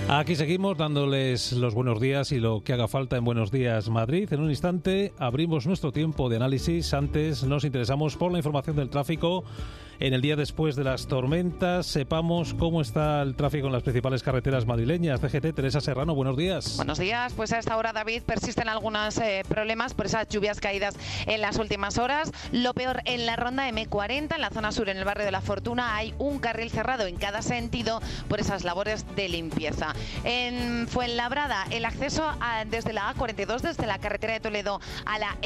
Aquí seguimos dándoles los buenos días y lo que haga falta en Buenos Días Madrid. En un instante abrimos nuestro tiempo de análisis. Antes nos interesamos por la información del tráfico. En el día después de las tormentas, sepamos cómo está el tráfico en las principales carreteras madrileñas. CGT, Teresa Serrano, buenos días. Buenos días. Pues a esta hora, David, persisten algunos problemas por esas lluvias caídas en las últimas horas. Lo peor en la ronda M40, en la zona sur, en el barrio de La Fortuna, hay un carril cerrado en cada sentido por esas labores de limpieza. En Fuenlabrada, el acceso desde la A42, desde la carretera de Toledo a la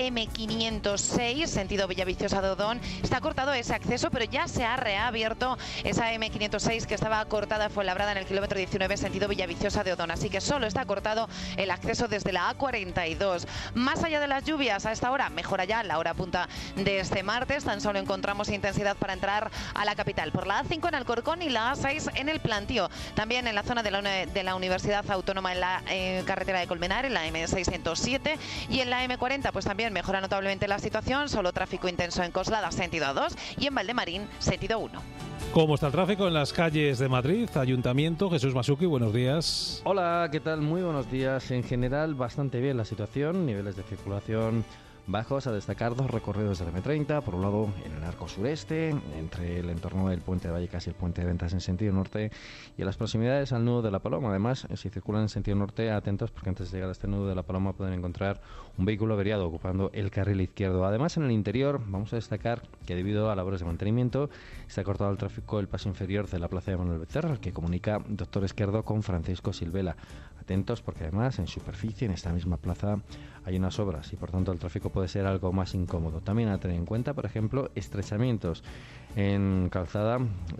M506, sentido Villaviciosa de Odón, está cortado ese acceso, pero ya se ha reabierto esa M506 que estaba cortada en Fuenlabrada en el kilómetro 19, sentido Villaviciosa de Odón. Así que solo está cortado el acceso desde la A42. Más allá de las lluvias, a esta hora, mejora ya la hora punta de este martes. Tan solo encontramos intensidad para entrar a la capital por la A5 en Alcorcón y la A6 en el Plantío. También en la zona de la Universidad Autónoma en la carretera de Colmenar, en la M607, y en la M40 pues también mejora notablemente la situación. Solo tráfico intenso en Coslada, sentido A2, y en Valdemarín, sentido 1. ¿Cómo está el tráfico en las calles de Madrid? Ayuntamiento, Jesús Masuki, buenos días. Hola, ¿qué tal? Muy buenos días. En general, bastante bien la situación, niveles de circulación bajos. A destacar dos recorridos de la M30, por un lado en el arco sureste, entre el entorno del puente de Vallecas y el puente de Ventas en sentido norte, y en las proximidades al nudo de la Paloma. Además, si circulan en sentido norte, atentos, porque antes de llegar a este nudo de la Paloma pueden encontrar un vehículo averiado ocupando el carril izquierdo. Además, en el interior vamos a destacar que debido a labores de mantenimiento se ha cortado el tráfico el paso inferior de la plaza de Manuel Becerra, que comunica Doctor Esquerdo con Francisco Silvela. Atentos, porque además en superficie, en esta misma plaza, hay unas obras y por tanto el tráfico puede ser algo más incómodo. También a tener en cuenta, por ejemplo, estrechamientos en calzada,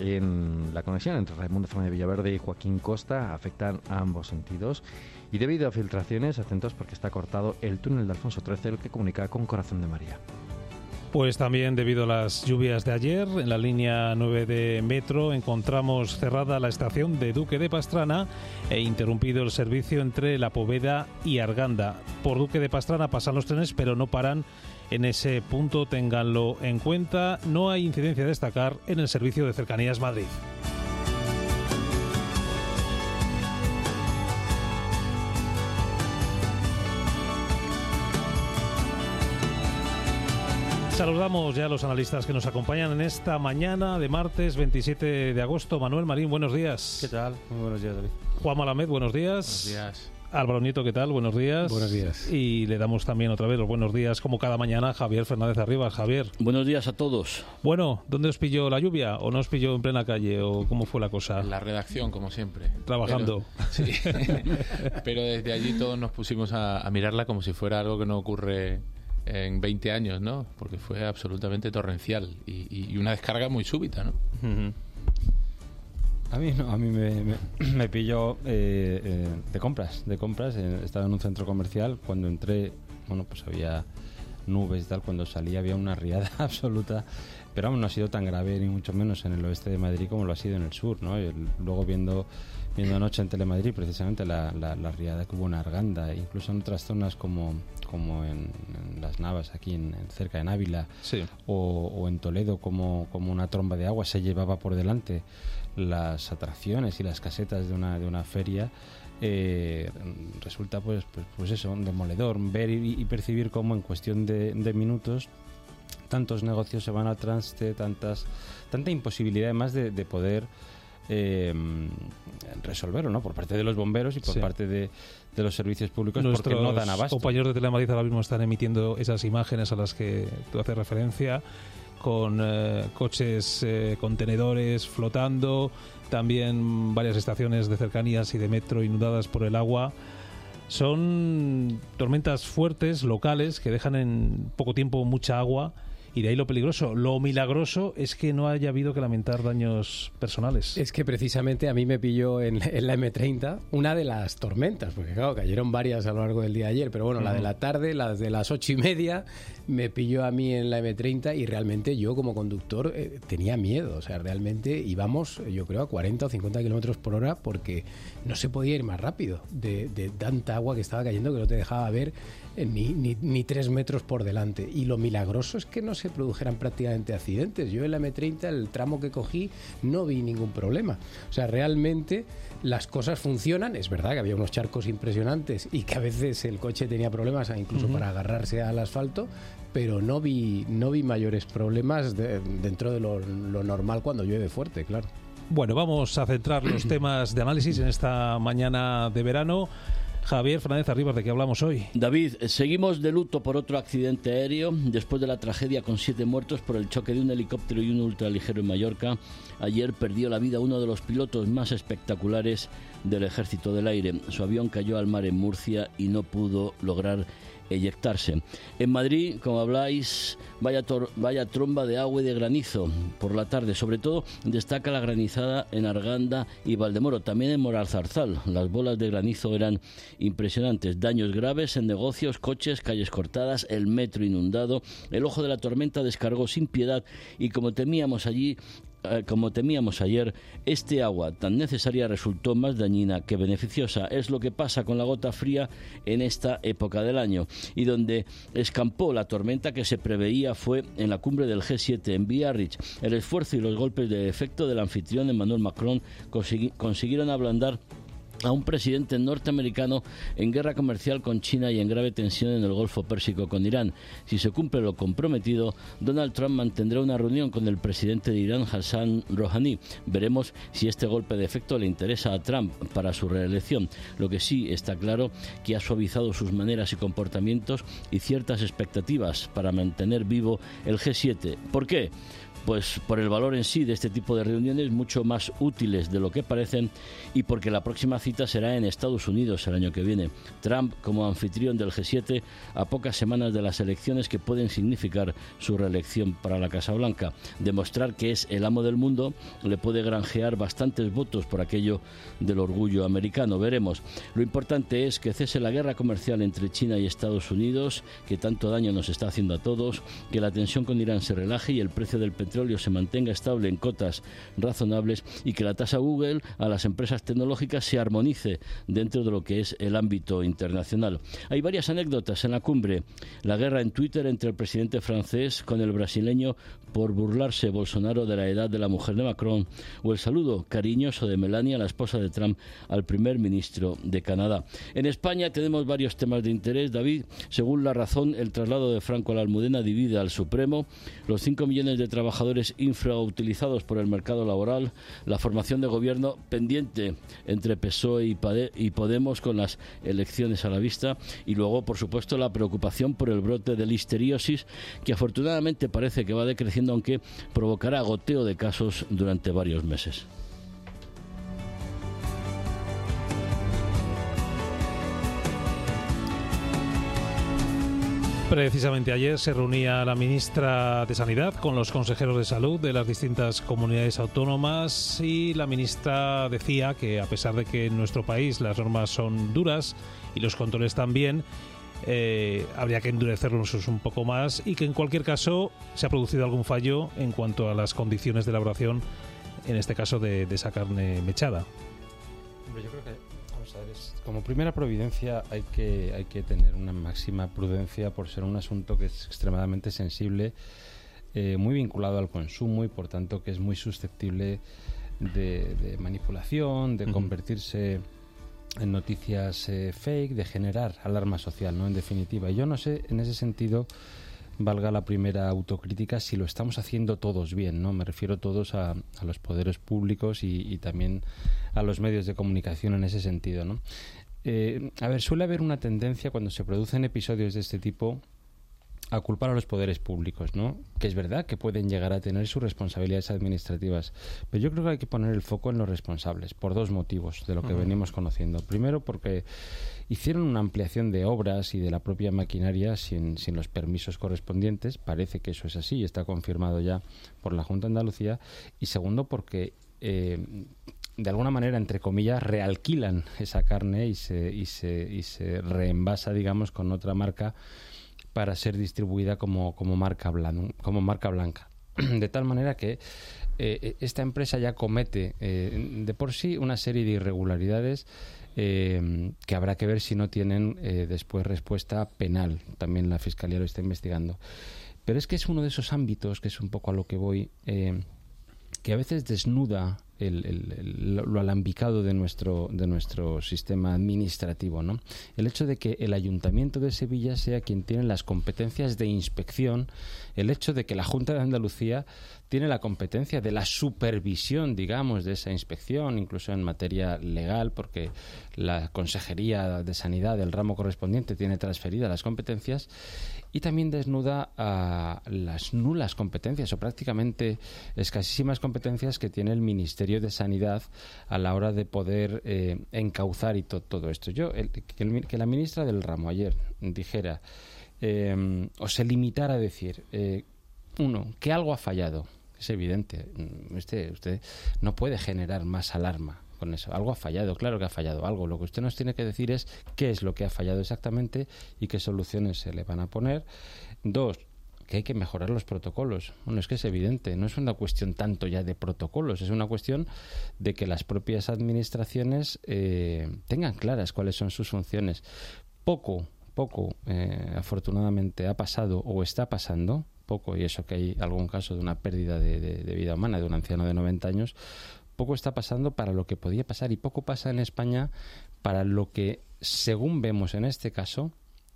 en la conexión entre Raimundo Fernández Villaverde y Joaquín Costa, afectan a ambos sentidos. Y debido a filtraciones, atentos, porque está cortado el túnel de Alfonso XIII, el que comunica con Corazón de María. Pues también debido a las lluvias de ayer, en la línea 9 de metro encontramos cerrada la estación de Duque de Pastrana e interrumpido el servicio entre La Poveda y Arganda. Por Duque de Pastrana pasan los trenes, pero no paran en ese punto, ténganlo en cuenta. No hay incidencia a destacar en el servicio de Cercanías Madrid. Saludamos ya a los analistas que nos acompañan en esta mañana de martes 27 de agosto. Manuel Marín, buenos días. ¿Qué tal? Muy buenos días, David. Juan Malamed, buenos días. Buenos días. Álvaro Nieto, ¿qué tal? Buenos días. Buenos días. Y le damos también otra vez los buenos días, como cada mañana, a Javier Fernández Arribas. Javier. Buenos días a todos. Bueno, ¿dónde os pilló la lluvia? ¿O no os pilló en plena calle? ¿O cómo fue la cosa? En la redacción, como siempre. Trabajando. Pero, sí. Pero desde allí todos nos pusimos a mirarla como si fuera algo que no ocurre en 20 años, ¿no? Porque fue absolutamente torrencial y una descarga muy súbita, ¿no? Uh-huh. A mí no, a mí me pilló de compras. Estaba en un centro comercial. Cuando entré, bueno, pues había nubes y tal. Cuando salí había una riada absoluta. Pero vamos, no ha sido tan grave, ni mucho menos en el oeste de Madrid como lo ha sido en el sur, ¿no? Luego viendo anoche en Telemadrid precisamente la riada que hubo en Arganda, incluso en otras zonas como en Las Navas, aquí cerca de Ávila, sí, o en Toledo, como una tromba de agua se llevaba por delante las atracciones y las casetas de una feria. Resulta pues eso, un demoledor ver y percibir cómo en cuestión de minutos tantos negocios se van al traste, tanta imposibilidad además de poder resolverlo, ¿no? Por parte de los bomberos y por parte de los servicios públicos. Nuestros porque no dan abasto. Compañeros de Telemadrid ahora mismo están emitiendo esas imágenes a las que tú haces referencia, con coches contenedores flotando, también varias estaciones de cercanías y de metro inundadas por el agua. Son tormentas fuertes, locales, que dejan en poco tiempo mucha agua. Y de ahí lo peligroso. Lo milagroso es que no haya habido que lamentar daños personales. Es que precisamente a mí me pilló en la M30 una de las tormentas, porque claro, cayeron varias a lo largo del día de ayer, pero bueno, la de la tarde, la de las 8:30, me pilló a mí en la M30 y realmente yo como conductor tenía miedo. O sea, realmente íbamos, yo creo, a 40 o 50 kilómetros por hora porque no se podía ir más rápido de tanta agua que estaba cayendo que no te dejaba ver ni 3 metros por delante. Y lo milagroso es que no se produjeran prácticamente accidentes. Yo en la M30, el tramo que cogí, no vi ningún problema. O sea, realmente las cosas funcionan. Es verdad que había unos charcos impresionantes y que a veces el coche tenía problemas incluso para agarrarse al asfalto, pero no vi mayores problemas dentro de lo normal cuando llueve fuerte, claro. Bueno, vamos a centrar los temas de análisis en esta mañana de verano. Javier Fernández Arribas, ¿de qué hablamos hoy? David, seguimos de luto por otro accidente aéreo. Después de la tragedia con 7 muertos por el choque de un helicóptero y un ultraligero en Mallorca, ayer perdió la vida uno de los pilotos más espectaculares del Ejército del Aire. Su avión cayó al mar en Murcia y no pudo lograr eyectarse. En Madrid, como habláis, vaya tromba de agua y de granizo por la tarde. Sobre todo destaca la granizada en Arganda y Valdemoro, también en Moralzarzal. Las bolas de granizo eran impresionantes. Daños graves en negocios, coches, calles cortadas, el metro inundado. El ojo de la tormenta descargó sin piedad y como temíamos ayer, este agua tan necesaria resultó más dañina que beneficiosa. Es lo que pasa con la gota fría en esta época del año. Y donde escampó la tormenta que se preveía fue en la cumbre del G7 en Biarritz. El esfuerzo y los golpes de efecto del anfitrión Emmanuel Macron consiguieron ablandar a un presidente norteamericano en guerra comercial con China y en grave tensión en el Golfo Pérsico con Irán. Si se cumple lo comprometido, Donald Trump mantendrá una reunión con el presidente de Irán, Hassan Rouhani. Veremos si este golpe de efecto le interesa a Trump para su reelección. Lo que sí está claro que ha suavizado sus maneras y comportamientos y ciertas expectativas para mantener vivo el G7. ¿Por qué? Pues por el valor en sí de este tipo de reuniones, mucho más útiles de lo que parecen, y porque la próxima cita será en Estados Unidos el año que viene. Trump como anfitrión del G7 a pocas semanas de las elecciones que pueden significar su reelección para la Casa Blanca. Demostrar que es el amo del mundo le puede granjear bastantes votos por aquello del orgullo americano. Veremos. Lo importante es que cese la guerra comercial entre China y Estados Unidos, que tanto daño nos está haciendo a todos, que la tensión con Irán se relaje y el precio del petróleo se mantenga estable en cotas razonables y que la tasa Google a las empresas tecnológicas se armonice dentro de lo que es el ámbito internacional. Hay varias anécdotas en la cumbre. La guerra en Twitter entre el presidente francés con el brasileño por burlarse Bolsonaro de la edad de la mujer de Macron, o el saludo cariñoso de Melania, la esposa de Trump, al primer ministro de Canadá. En España tenemos varios temas de interés, David. Según La Razón, el traslado de Franco a la Almudena divide al Supremo, los 5 millones de trabajadores infrautilizados por el mercado laboral, la formación de gobierno pendiente entre PSOE y Podemos con las elecciones a la vista, y luego, por supuesto, la preocupación por el brote de listeriosis, que afortunadamente parece que va decreciendo, aunque provocará goteo de casos durante varios meses. Precisamente ayer se reunía la ministra de Sanidad con los consejeros de salud de las distintas comunidades autónomas, y la ministra decía que a pesar de que en nuestro país las normas son duras y los controles también, habría que endurecerlos un poco más, y que en cualquier caso se ha producido algún fallo en cuanto a las condiciones de elaboración, en este caso de esa carne mechada. Hombre, yo creo que, vamos a ver, como primera providencia hay que tener una máxima prudencia por ser un asunto que es extremadamente sensible, muy vinculado al consumo, y por tanto que es muy susceptible de manipulación, de convertirse en noticias fake, de generar alarma social, ¿no? En definitiva. Y yo no sé, en ese sentido, valga la primera autocrítica, si lo estamos haciendo todos bien, ¿no? Me refiero todos a los poderes públicos y también a los medios de comunicación en ese sentido, ¿no? A ver, suele haber una tendencia cuando se producen episodios de este tipo a culpar a los poderes públicos, ¿no? Que es verdad que pueden llegar a tener sus responsabilidades administrativas, pero yo creo que hay que poner el foco en los responsables, por 2 motivos de lo que venimos conociendo. Primero, porque hicieron una ampliación de obras y de la propia maquinaria sin los permisos correspondientes. Parece que eso es así y está confirmado ya por la Junta de Andalucía. Y segundo, porque de alguna manera, entre comillas, realquilan esa carne y se reenvasa, digamos, con otra marca para ser distribuida como marca blanca. De tal manera que esta empresa ya comete de por sí una serie de irregularidades que habrá que ver si no tienen después respuesta penal. También la Fiscalía lo está investigando. Pero es que es uno de esos ámbitos, que es un poco a lo que voy, que a veces desnuda lo alambicado de nuestro sistema administrativo, ¿no? El hecho de que el Ayuntamiento de Sevilla sea quien tiene las competencias de inspección, el hecho de que la Junta de Andalucía tiene la competencia de la supervisión, digamos, de esa inspección, incluso en materia legal, porque la Consejería de Sanidad del ramo correspondiente tiene transferidas las competencias, y también desnuda a las nulas competencias o prácticamente escasísimas competencias que tiene el Ministerio de Sanidad a la hora de poder encauzar y todo esto. Que la ministra del ramo ayer dijera o se limitara a decir que algo ha fallado. Es evidente, usted no puede generar más alarma con eso. Algo ha fallado, claro que ha fallado algo. Lo que usted nos tiene que decir es qué es lo que ha fallado exactamente y qué soluciones se le van a poner. 2, que hay que mejorar los protocolos. Bueno, es que es evidente, no es una cuestión tanto ya de protocolos, es una cuestión de que las propias administraciones tengan claras cuáles son sus funciones. Poco, afortunadamente, ha pasado o está pasando, poco, y eso que hay algún caso de una pérdida de vida humana de un anciano de 90 años, poco está pasando para lo que podía pasar y poco pasa en España para lo que, según vemos en este caso,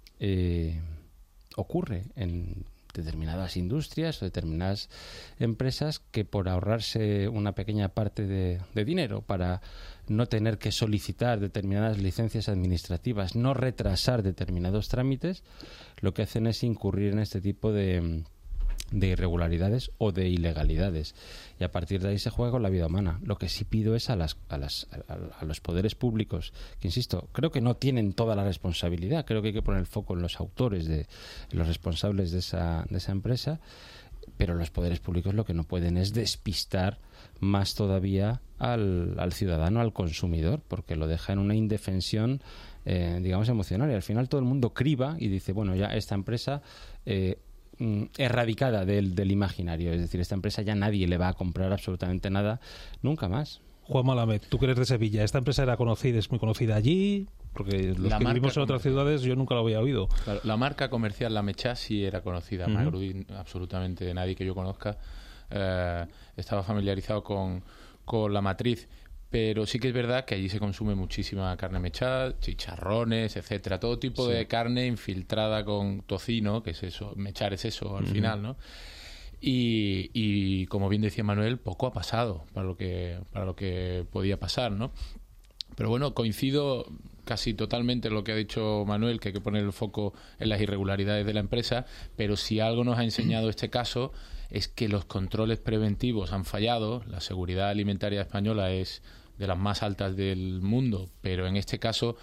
ocurre en determinadas industrias o determinadas empresas que por ahorrarse una pequeña parte de dinero para no tener que solicitar determinadas licencias administrativas, no retrasar determinados trámites, lo que hacen es incurrir en este tipo de irregularidades o de ilegalidades, y a partir de ahí se juega con la vida humana. Lo que sí pido es a los poderes públicos, que insisto, creo que no tienen toda la responsabilidad, creo que hay que poner el foco en los autores, los responsables de esa empresa, pero los poderes públicos lo que no pueden es despistar más todavía al ciudadano, al consumidor, porque lo deja en una indefensión digamos emocional, y al final todo el mundo criba y dice, bueno, ya esta empresa erradicada del imaginario, es decir, esta empresa ya nadie le va a comprar absolutamente nada nunca más. Juan Malamed, tú que eres de Sevilla, ¿esta empresa era conocida, es muy conocida allí? Porque los que vivimos en otras ciudades yo nunca lo había oído. Claro, la marca comercial La Mechá sí era conocida, Magrudi absolutamente nadie que yo conozca estaba familiarizado con la matriz. Pero sí que es verdad que allí se consume muchísima carne mechada, chicharrones, etcétera, todo tipo de carne infiltrada con tocino, que es eso, mechar es eso al final, ¿no? Y como bien decía Manuel, poco ha pasado para lo que podía pasar, ¿no? Pero bueno, coincido casi totalmente en lo que ha dicho Manuel, que hay que poner el foco en las irregularidades de la empresa, pero si algo nos ha enseñado este caso es que los controles preventivos han fallado. La seguridad alimentaria española es de las más altas del mundo, pero en este caso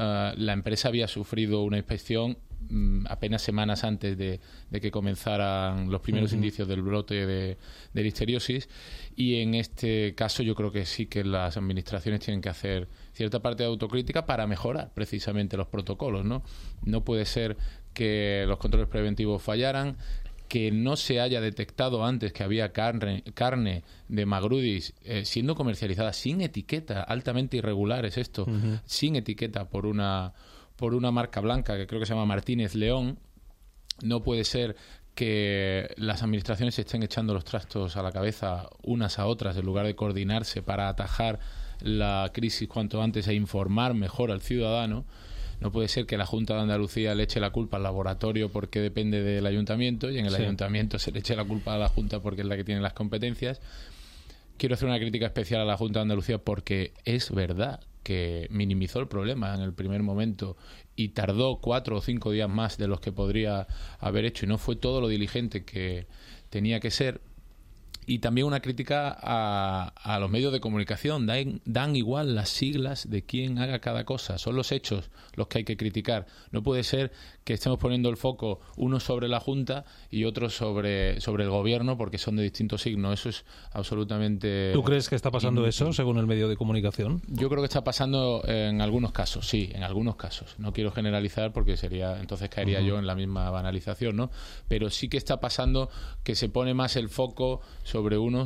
la empresa había sufrido una inspección apenas semanas antes de que comenzaran los primeros indicios del brote de listeriosis, y en este caso yo creo que sí que las administraciones tienen que hacer cierta parte de autocrítica para mejorar precisamente los protocolos, ¿no? No puede ser que los controles preventivos fallaran, que no se haya detectado antes que había carne de Magrudis siendo comercializada sin etiqueta, altamente irregular es esto, sin etiqueta por una marca blanca que creo que se llama Martínez León. No puede ser que las administraciones se estén echando los trastos a la cabeza unas a otras en lugar de coordinarse para atajar la crisis cuanto antes e informar mejor al ciudadano. No puede ser que la Junta de Andalucía le eche la culpa al laboratorio porque depende del ayuntamiento y en el ayuntamiento se le eche la culpa a la Junta porque es la que tiene las competencias. Quiero hacer una crítica especial a la Junta de Andalucía porque es verdad que minimizó el problema en el primer momento y tardó 4 o 5 días más de los que podría haber hecho y no fue todo lo diligente que tenía que ser. Y también una crítica a los medios de comunicación. Dan igual las siglas de quién haga cada cosa. Son los hechos los que hay que criticar. No puede ser que estemos poniendo el foco unos sobre la Junta y otros sobre el Gobierno porque son de distintos signos. Eso es absolutamente... ¿Tú crees que está pasando eso según el medio de comunicación? Yo creo que está pasando en algunos casos, sí, en algunos casos. No quiero generalizar porque entonces caería yo en la misma banalización, ¿no? Pero sí que está pasando que se pone más el foco sobre unos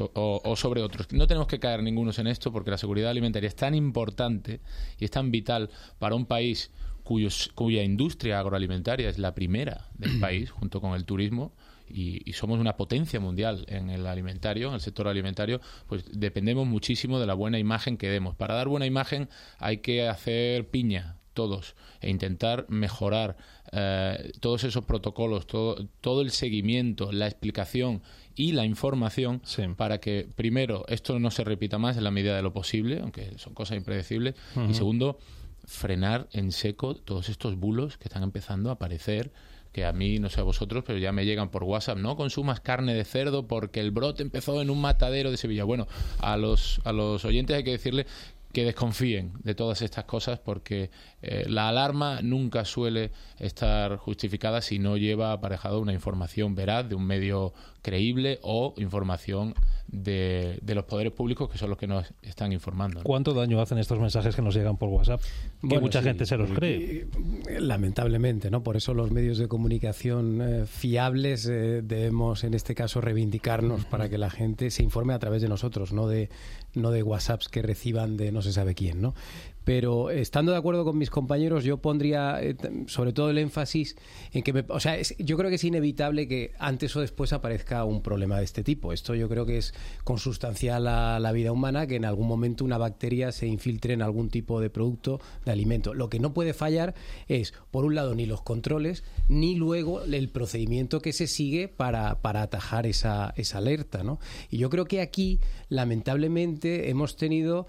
o sobre otros. No tenemos que caer ningunos en esto porque la seguridad alimentaria es tan importante y es tan vital para un país cuya industria agroalimentaria es la primera del país, junto con el turismo, y somos una potencia mundial en el alimentario, en el sector alimentario, pues dependemos muchísimo de la buena imagen que demos. Para dar buena imagen hay que hacer piña todos e intentar mejorar todos esos protocolos, todo el seguimiento, la explicación y la información para que, primero, esto no se repita más en la medida de lo posible, aunque son cosas impredecibles, y segundo, frenar en seco todos estos bulos que están empezando a aparecer, que a mí, no sé a vosotros, pero ya me llegan por WhatsApp: no consumas carne de cerdo porque el brote empezó en un matadero de Sevilla. Bueno, a los oyentes hay que decirle que desconfíen de todas estas cosas, porque la alarma nunca suele estar justificada si no lleva aparejado una información veraz de un medio creíble o información de los poderes públicos, que son los que nos están informando, ¿no? ¿Cuánto daño hacen estos mensajes que nos llegan por WhatsApp? Que mucha gente se los cree. Lamentablemente, ¿no? Por eso los medios de comunicación fiables debemos, en este caso, reivindicarnos para que la gente se informe a través de nosotros, no de WhatsApps que reciban de no se sabe quién, ¿no? Pero estando de acuerdo con mis compañeros, yo pondría sobre todo el énfasis en que yo creo que es inevitable que antes o después aparezca un problema de este tipo. Esto yo creo que es consustancial a la vida humana, que en algún momento una bacteria se infiltre en algún tipo de producto, de alimento. Lo que no puede fallar es, por un lado, ni los controles, ni luego el procedimiento que se sigue para atajar esa alerta, ¿no? Y yo creo que aquí, lamentablemente, hemos tenido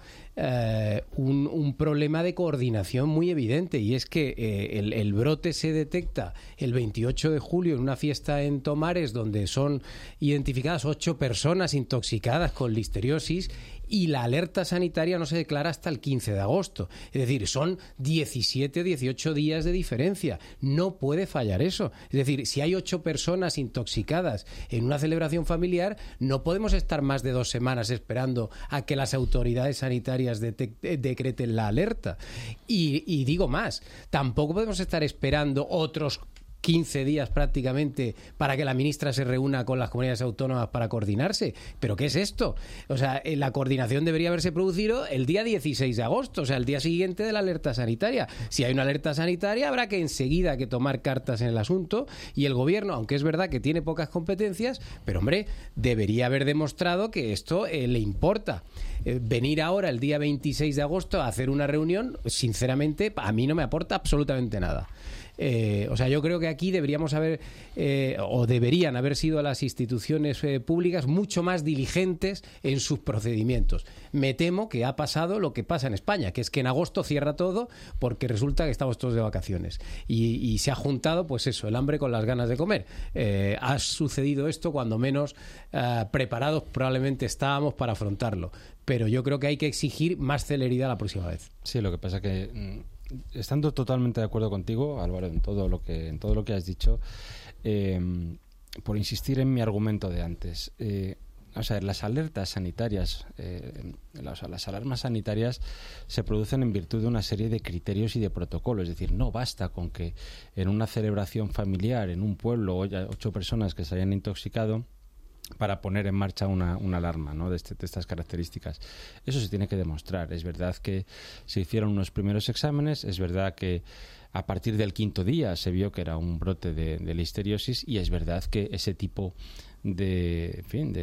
un problema de coordinación muy evidente, y es que el brote se detecta el 28 de julio en una fiesta en Tomares, donde son identificadas 8 personas intoxicadas con listeriosis, y la alerta sanitaria no se declara hasta el 15 de agosto. Es decir, son 17 o 18 días de diferencia. No puede fallar eso. Es decir, si hay 8 personas intoxicadas en una celebración familiar, no podemos estar más de 2 semanas esperando a que las autoridades sanitarias decreten la alerta. Y digo más, tampoco podemos estar esperando otros 15 días prácticamente para que la ministra se reúna con las comunidades autónomas para coordinarse. ¿Pero qué es esto? O sea, la coordinación debería haberse producido el día 16 de agosto, o sea, el día siguiente de la alerta sanitaria. Si hay una alerta sanitaria, habrá que enseguida que tomar cartas en el asunto, y el gobierno, aunque es verdad que tiene pocas competencias, pero hombre, debería haber demostrado que esto le importa. Venir ahora el día 26 de agosto a hacer una reunión, sinceramente, a mí no me aporta absolutamente nada. Yo creo que aquí deberíamos haber o deberían haber sido las instituciones públicas mucho más diligentes en sus procedimientos. Me temo que ha pasado lo que pasa en España, que es que en agosto cierra todo porque resulta que estamos todos de vacaciones y se ha juntado, pues eso, el hambre con las ganas de comer. Ha sucedido esto cuando menos preparados probablemente estábamos para afrontarlo, pero yo creo que hay que exigir más celeridad la próxima vez. Sí, lo que pasa que estando totalmente de acuerdo contigo, Álvaro, en todo lo que has dicho, por insistir en mi argumento de antes, las alertas sanitarias, las alarmas sanitarias se producen en virtud de una serie de criterios y de protocolos. Es decir, no basta con que en una celebración familiar, en un pueblo, haya 8 personas que se hayan intoxicado para poner en marcha una alarma, ¿no?, de estas características. Eso se tiene que demostrar. Es verdad que se hicieron unos primeros exámenes, es verdad que a partir del 5.º día se vio que era un brote de listeriosis, y es verdad que ese tipo de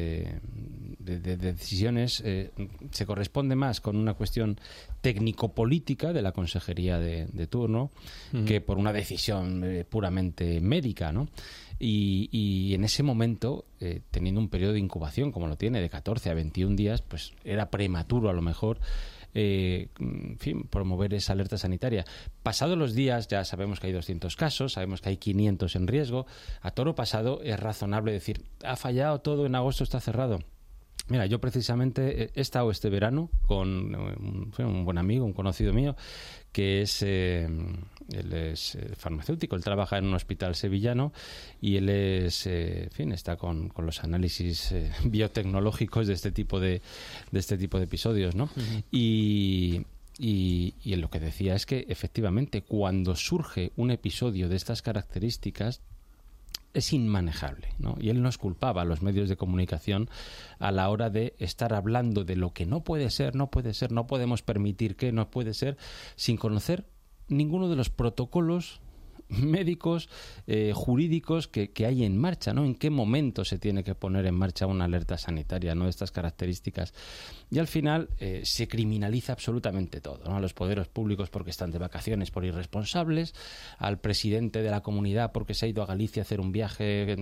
decisiones se corresponde más con una cuestión técnico-política de la consejería de turno que por una decisión puramente médica, ¿no? Y en ese momento, teniendo un periodo de incubación como lo tiene, de 14 a 21 días, pues era prematuro a lo mejor promover esa alerta sanitaria. Pasados los días, ya sabemos que hay 200 casos, sabemos que hay 500 en riesgo. A toro pasado es razonable decir, ha fallado todo, en agosto está cerrado. Mira, yo precisamente he estado este verano con un buen amigo, un conocido mío, que es él es farmacéutico, él trabaja en un hospital sevillano y él es está con los análisis biotecnológicos de este tipo de episodios, ¿no? Uh-huh. Y él lo que decía es que efectivamente cuando surge un episodio de estas características es inmanejable, ¿no? Y él nos culpaba a los medios de comunicación a la hora de estar hablando de lo que no puede ser, no podemos permitir que no puede ser, sin conocer ninguno de los protocolos médicos, jurídicos que hay en marcha, ¿no? En qué momento se tiene que poner en marcha una alerta sanitaria, ¿no? De estas características. Y al final se criminaliza absolutamente todo, ¿no? A los poderes públicos porque están de vacaciones por irresponsables, al presidente de la comunidad porque se ha ido a Galicia a hacer un viaje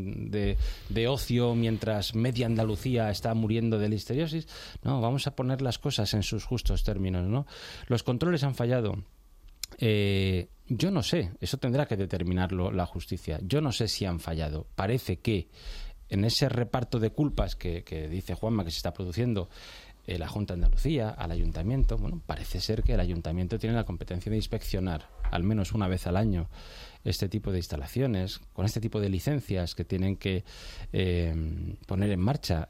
de ocio mientras media Andalucía está muriendo de listeriosis. No, vamos a poner las cosas en sus justos términos, ¿no? Los controles han fallado. Yo no sé, eso tendrá que determinarlo la justicia. Yo no sé si han fallado. Parece que en ese reparto de culpas que dice Juanma que se está produciendo la Junta de Andalucía, al Ayuntamiento, bueno, parece ser que el Ayuntamiento tiene la competencia de inspeccionar al menos una vez al año este tipo de instalaciones, con este tipo de licencias que tienen que poner en marcha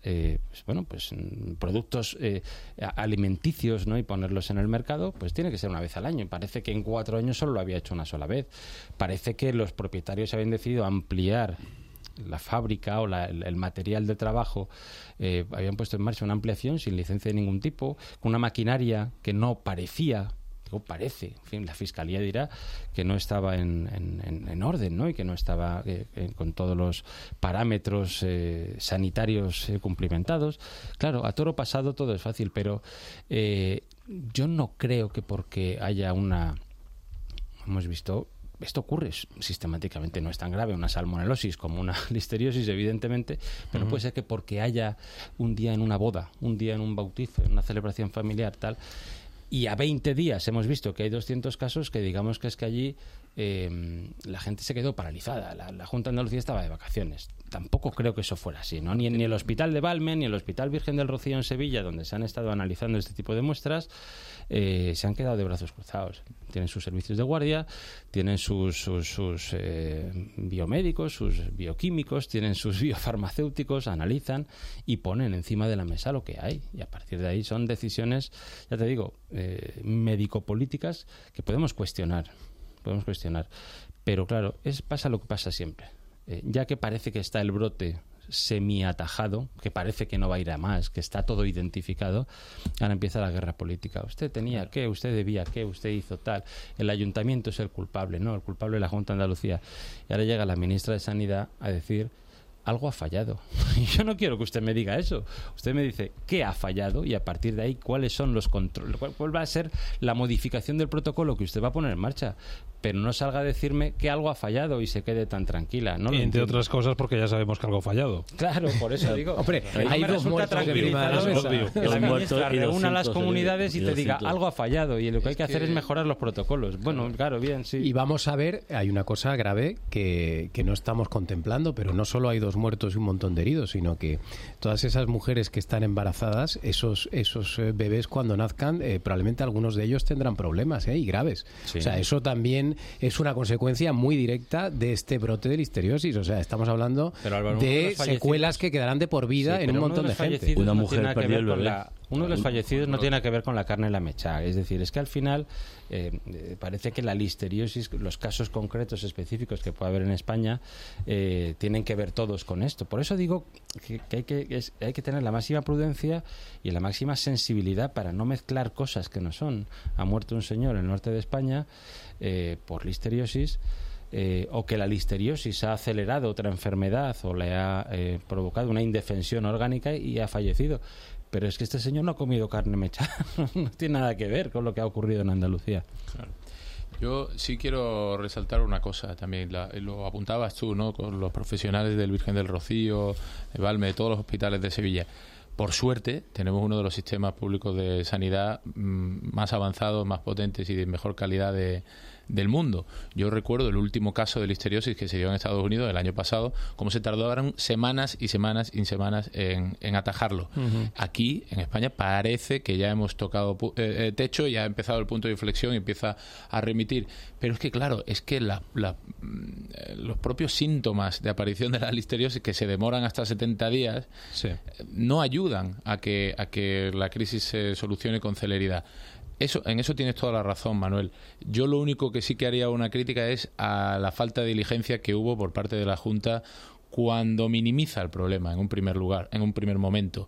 productos alimenticios, ¿no? Y ponerlos en el mercado, pues tiene que ser una vez al año. Parece que en 4 años solo lo había hecho una sola vez. Parece que los propietarios habían decidido ampliar la fábrica o el material de trabajo, habían puesto en marcha una ampliación sin licencia de ningún tipo, con una maquinaria que no parecía, parece, en fin, la Fiscalía dirá que no estaba en orden, ¿no? Y que no estaba con todos los parámetros sanitarios cumplimentados. Claro, a toro pasado todo es fácil, pero yo no creo que porque haya hemos visto, esto ocurre sistemáticamente, no es tan grave una salmonelosis como una listeriosis, evidentemente, pero puede ser que porque haya un día en una boda, un día en un bautizo, en una celebración familiar, tal, y a 20 días hemos visto que hay 200 casos, que digamos que es que allí la gente se quedó paralizada. La Junta de Andalucía estaba de vacaciones. Tampoco creo que eso fuera así, ¿no? Ni el Hospital de Valme, ni el Hospital Virgen del Rocío en Sevilla, donde se han estado analizando este tipo de muestras, se han quedado de brazos cruzados. Tienen sus servicios de guardia, tienen sus biomédicos, sus bioquímicos, tienen sus biofarmacéuticos, analizan y ponen encima de la mesa lo que hay. Y a partir de ahí son decisiones, ya te digo, médico-políticas que podemos cuestionar. Pero claro, pasa lo que pasa siempre. Ya que parece que está el brote semi-atajado, que parece que no va a ir a más, que está todo identificado, ahora empieza la guerra política. Usted tenía qué, usted debía qué, usted hizo tal. El ayuntamiento es el culpable, no, el culpable es la Junta de Andalucía. Y ahora llega la ministra de Sanidad a decir: algo ha fallado. Y yo no quiero que usted me diga eso. Usted me dice qué ha fallado y a partir de ahí cuáles son los controles, cuál va a ser la modificación del protocolo que usted va a poner en marcha. Pero no salga a decirme que algo ha fallado y se quede tan tranquila. No, entre otras cosas porque ya sabemos que algo ha fallado. Claro, por eso digo. Hombre, hay dos muertos encima de la mesa. Que la ministra reúna a las comunidades y te diga algo ha fallado y lo que hay que hacer es mejorar los protocolos. Bueno, claro, bien, sí. Y vamos a ver, hay una cosa grave que no estamos contemplando, pero no solo hay 2 muertos y un montón de heridos, sino que todas esas mujeres que están embarazadas, esos bebés cuando nazcan, probablemente algunos de ellos tendrán problemas, y graves. Sí. O sea, eso también es una consecuencia muy directa de este brote de listeriosis. O sea, estamos hablando de secuelas que quedarán de por vida en un montón de gente. Una mujer perdió el bebé. Uno de los fallecidos no tiene que ver con la carne y la mecha. Es decir, es que al final parece que la listeriosis, los casos concretos específicos que puede haber en España, tienen que ver todos con esto. Por eso digo que hay que tener la máxima prudencia y la máxima sensibilidad para no mezclar cosas que no son. Ha muerto un señor en el norte de España por listeriosis, o que la listeriosis ha acelerado otra enfermedad o le ha provocado una indefensión orgánica y ha fallecido. Pero es que este señor no ha comido carne mechada. No tiene nada que ver con lo que ha ocurrido en Andalucía. Claro. Yo sí quiero resaltar una cosa también, lo apuntabas tú, ¿no? Con los profesionales del Virgen del Rocío, de Valme, de todos los hospitales de Sevilla. Por suerte, tenemos uno de los sistemas públicos de sanidad más avanzados, más potentes y de mejor calidad del mundo. Yo recuerdo el último caso de listeriosis que se dio en Estados Unidos el año pasado, cómo se tardaron semanas y semanas y semanas en atajarlo. Aquí, en España, parece que ya hemos tocado techo, ya ha empezado el punto de inflexión y empieza a remitir. Pero es que, claro, es que los propios síntomas de aparición de la listeriosis, que se demoran hasta 70 días, no ayudan a que la crisis se solucione con celeridad. En eso tienes toda la razón, Manuel. Yo lo único que sí que haría una crítica es a la falta de diligencia que hubo por parte de la Junta cuando minimiza el problema en un primer lugar, en un primer momento,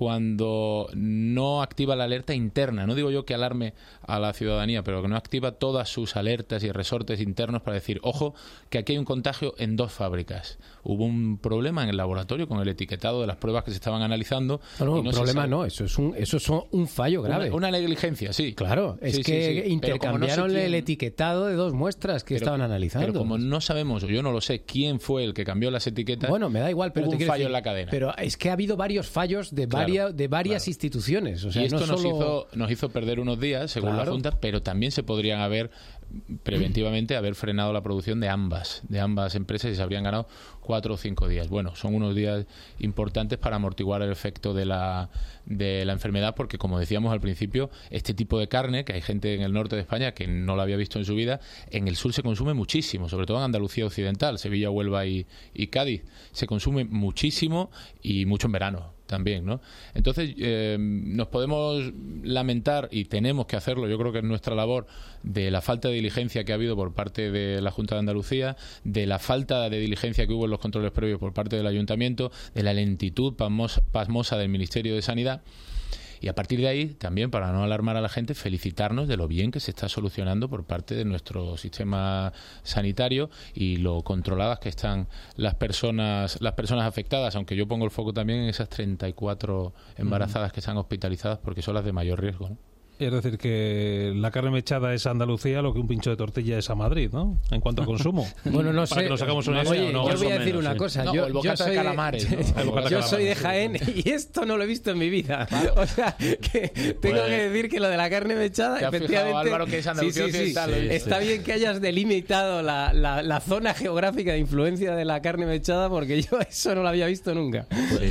cuando no activa la alerta interna, no digo yo que alarme a la ciudadanía, pero que no activa todas sus alertas y resortes internos para decir, ojo, que aquí hay un contagio en 2 fábricas. Hubo un problema en el laboratorio con el etiquetado de las pruebas que se estaban analizando. No, un problema no, eso es un fallo grave. Una negligencia, sí. Claro, es que intercambiaron el etiquetado de 2 muestras que estaban analizando. Pero como no sabemos, o yo no lo sé, quién fue el que cambió las etiquetas. Bueno, me da igual, pero hubo un fallo en la cadena. Pero es que ha habido varios fallos de varias instituciones. O sea, y esto no nos hizo perder unos días, según la Junta, pero también se podrían haber preventivamente haber frenado la producción de ambas empresas y se habrían ganado 4 o 5 días. Bueno, son unos días importantes para amortiguar el efecto de la enfermedad, porque como decíamos al principio, este tipo de carne, que hay gente en el norte de España que no la había visto en su vida, en el sur se consume muchísimo, sobre todo en Andalucía Occidental, Sevilla, Huelva y Cádiz, se consume muchísimo y mucho en verano también, ¿no? Entonces nos podemos lamentar, y tenemos que hacerlo, yo creo que es nuestra labor, de la falta de diligencia que ha habido por parte de la Junta de Andalucía, de la falta de diligencia que hubo en los controles previos por parte del Ayuntamiento, de la lentitud pasmosa del Ministerio de Sanidad. Y a partir de ahí, también, para no alarmar a la gente, felicitarnos de lo bien que se está solucionando por parte de nuestro sistema sanitario y lo controladas que están las personas afectadas, aunque yo pongo el foco también en esas 34 embarazadas que están hospitalizadas porque son las de mayor riesgo, ¿no? Es decir, que la carne mechada es a Andalucía lo que un pincho de tortilla es a Madrid, ¿no? En cuanto a consumo. Bueno, no Para sé. que nos hagamos una idea. Oye, ¿no? yo voy a decir una cosa. No, yo, el bocata soy de calamares, ¿no? Yo soy de Jaén y esto no lo he visto en mi vida. O sea, que tengo que decir que lo de la carne mechada, ¿te has efectivamente... fijado, Álvaro, que es Andalucía Occidental? Está bien que hayas delimitado la zona geográfica de influencia de la carne mechada, porque yo eso no lo había visto nunca.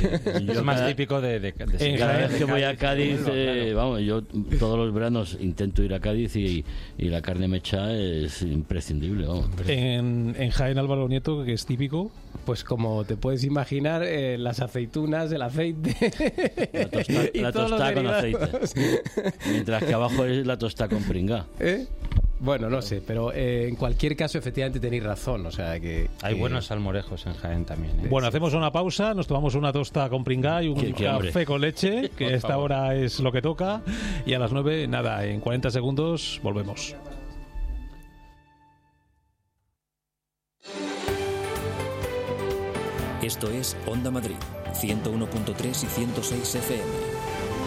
Es más típico de cada vez que voy a Cádiz, vamos, yo todos los veranos intento ir a Cádiz y la carne mechada es imprescindible. Vamos. En Jaén, Álvaro Nieto, que es típico. Pues como te puedes imaginar, las aceitunas, el aceite... La tostada con aceite. Mientras que abajo es la tostada con pringá. Bueno, no sé, pero en cualquier caso, efectivamente tenéis razón. O sea que hay buenos salmorejos en Jaén también. Bueno, hacemos una pausa, nos tomamos una tosta con pringá y un café con leche, que a esta hora es lo que toca. Y a las 9, nada, en 40 segundos volvemos. Esto es Onda Madrid, 101.3 y 106 FM.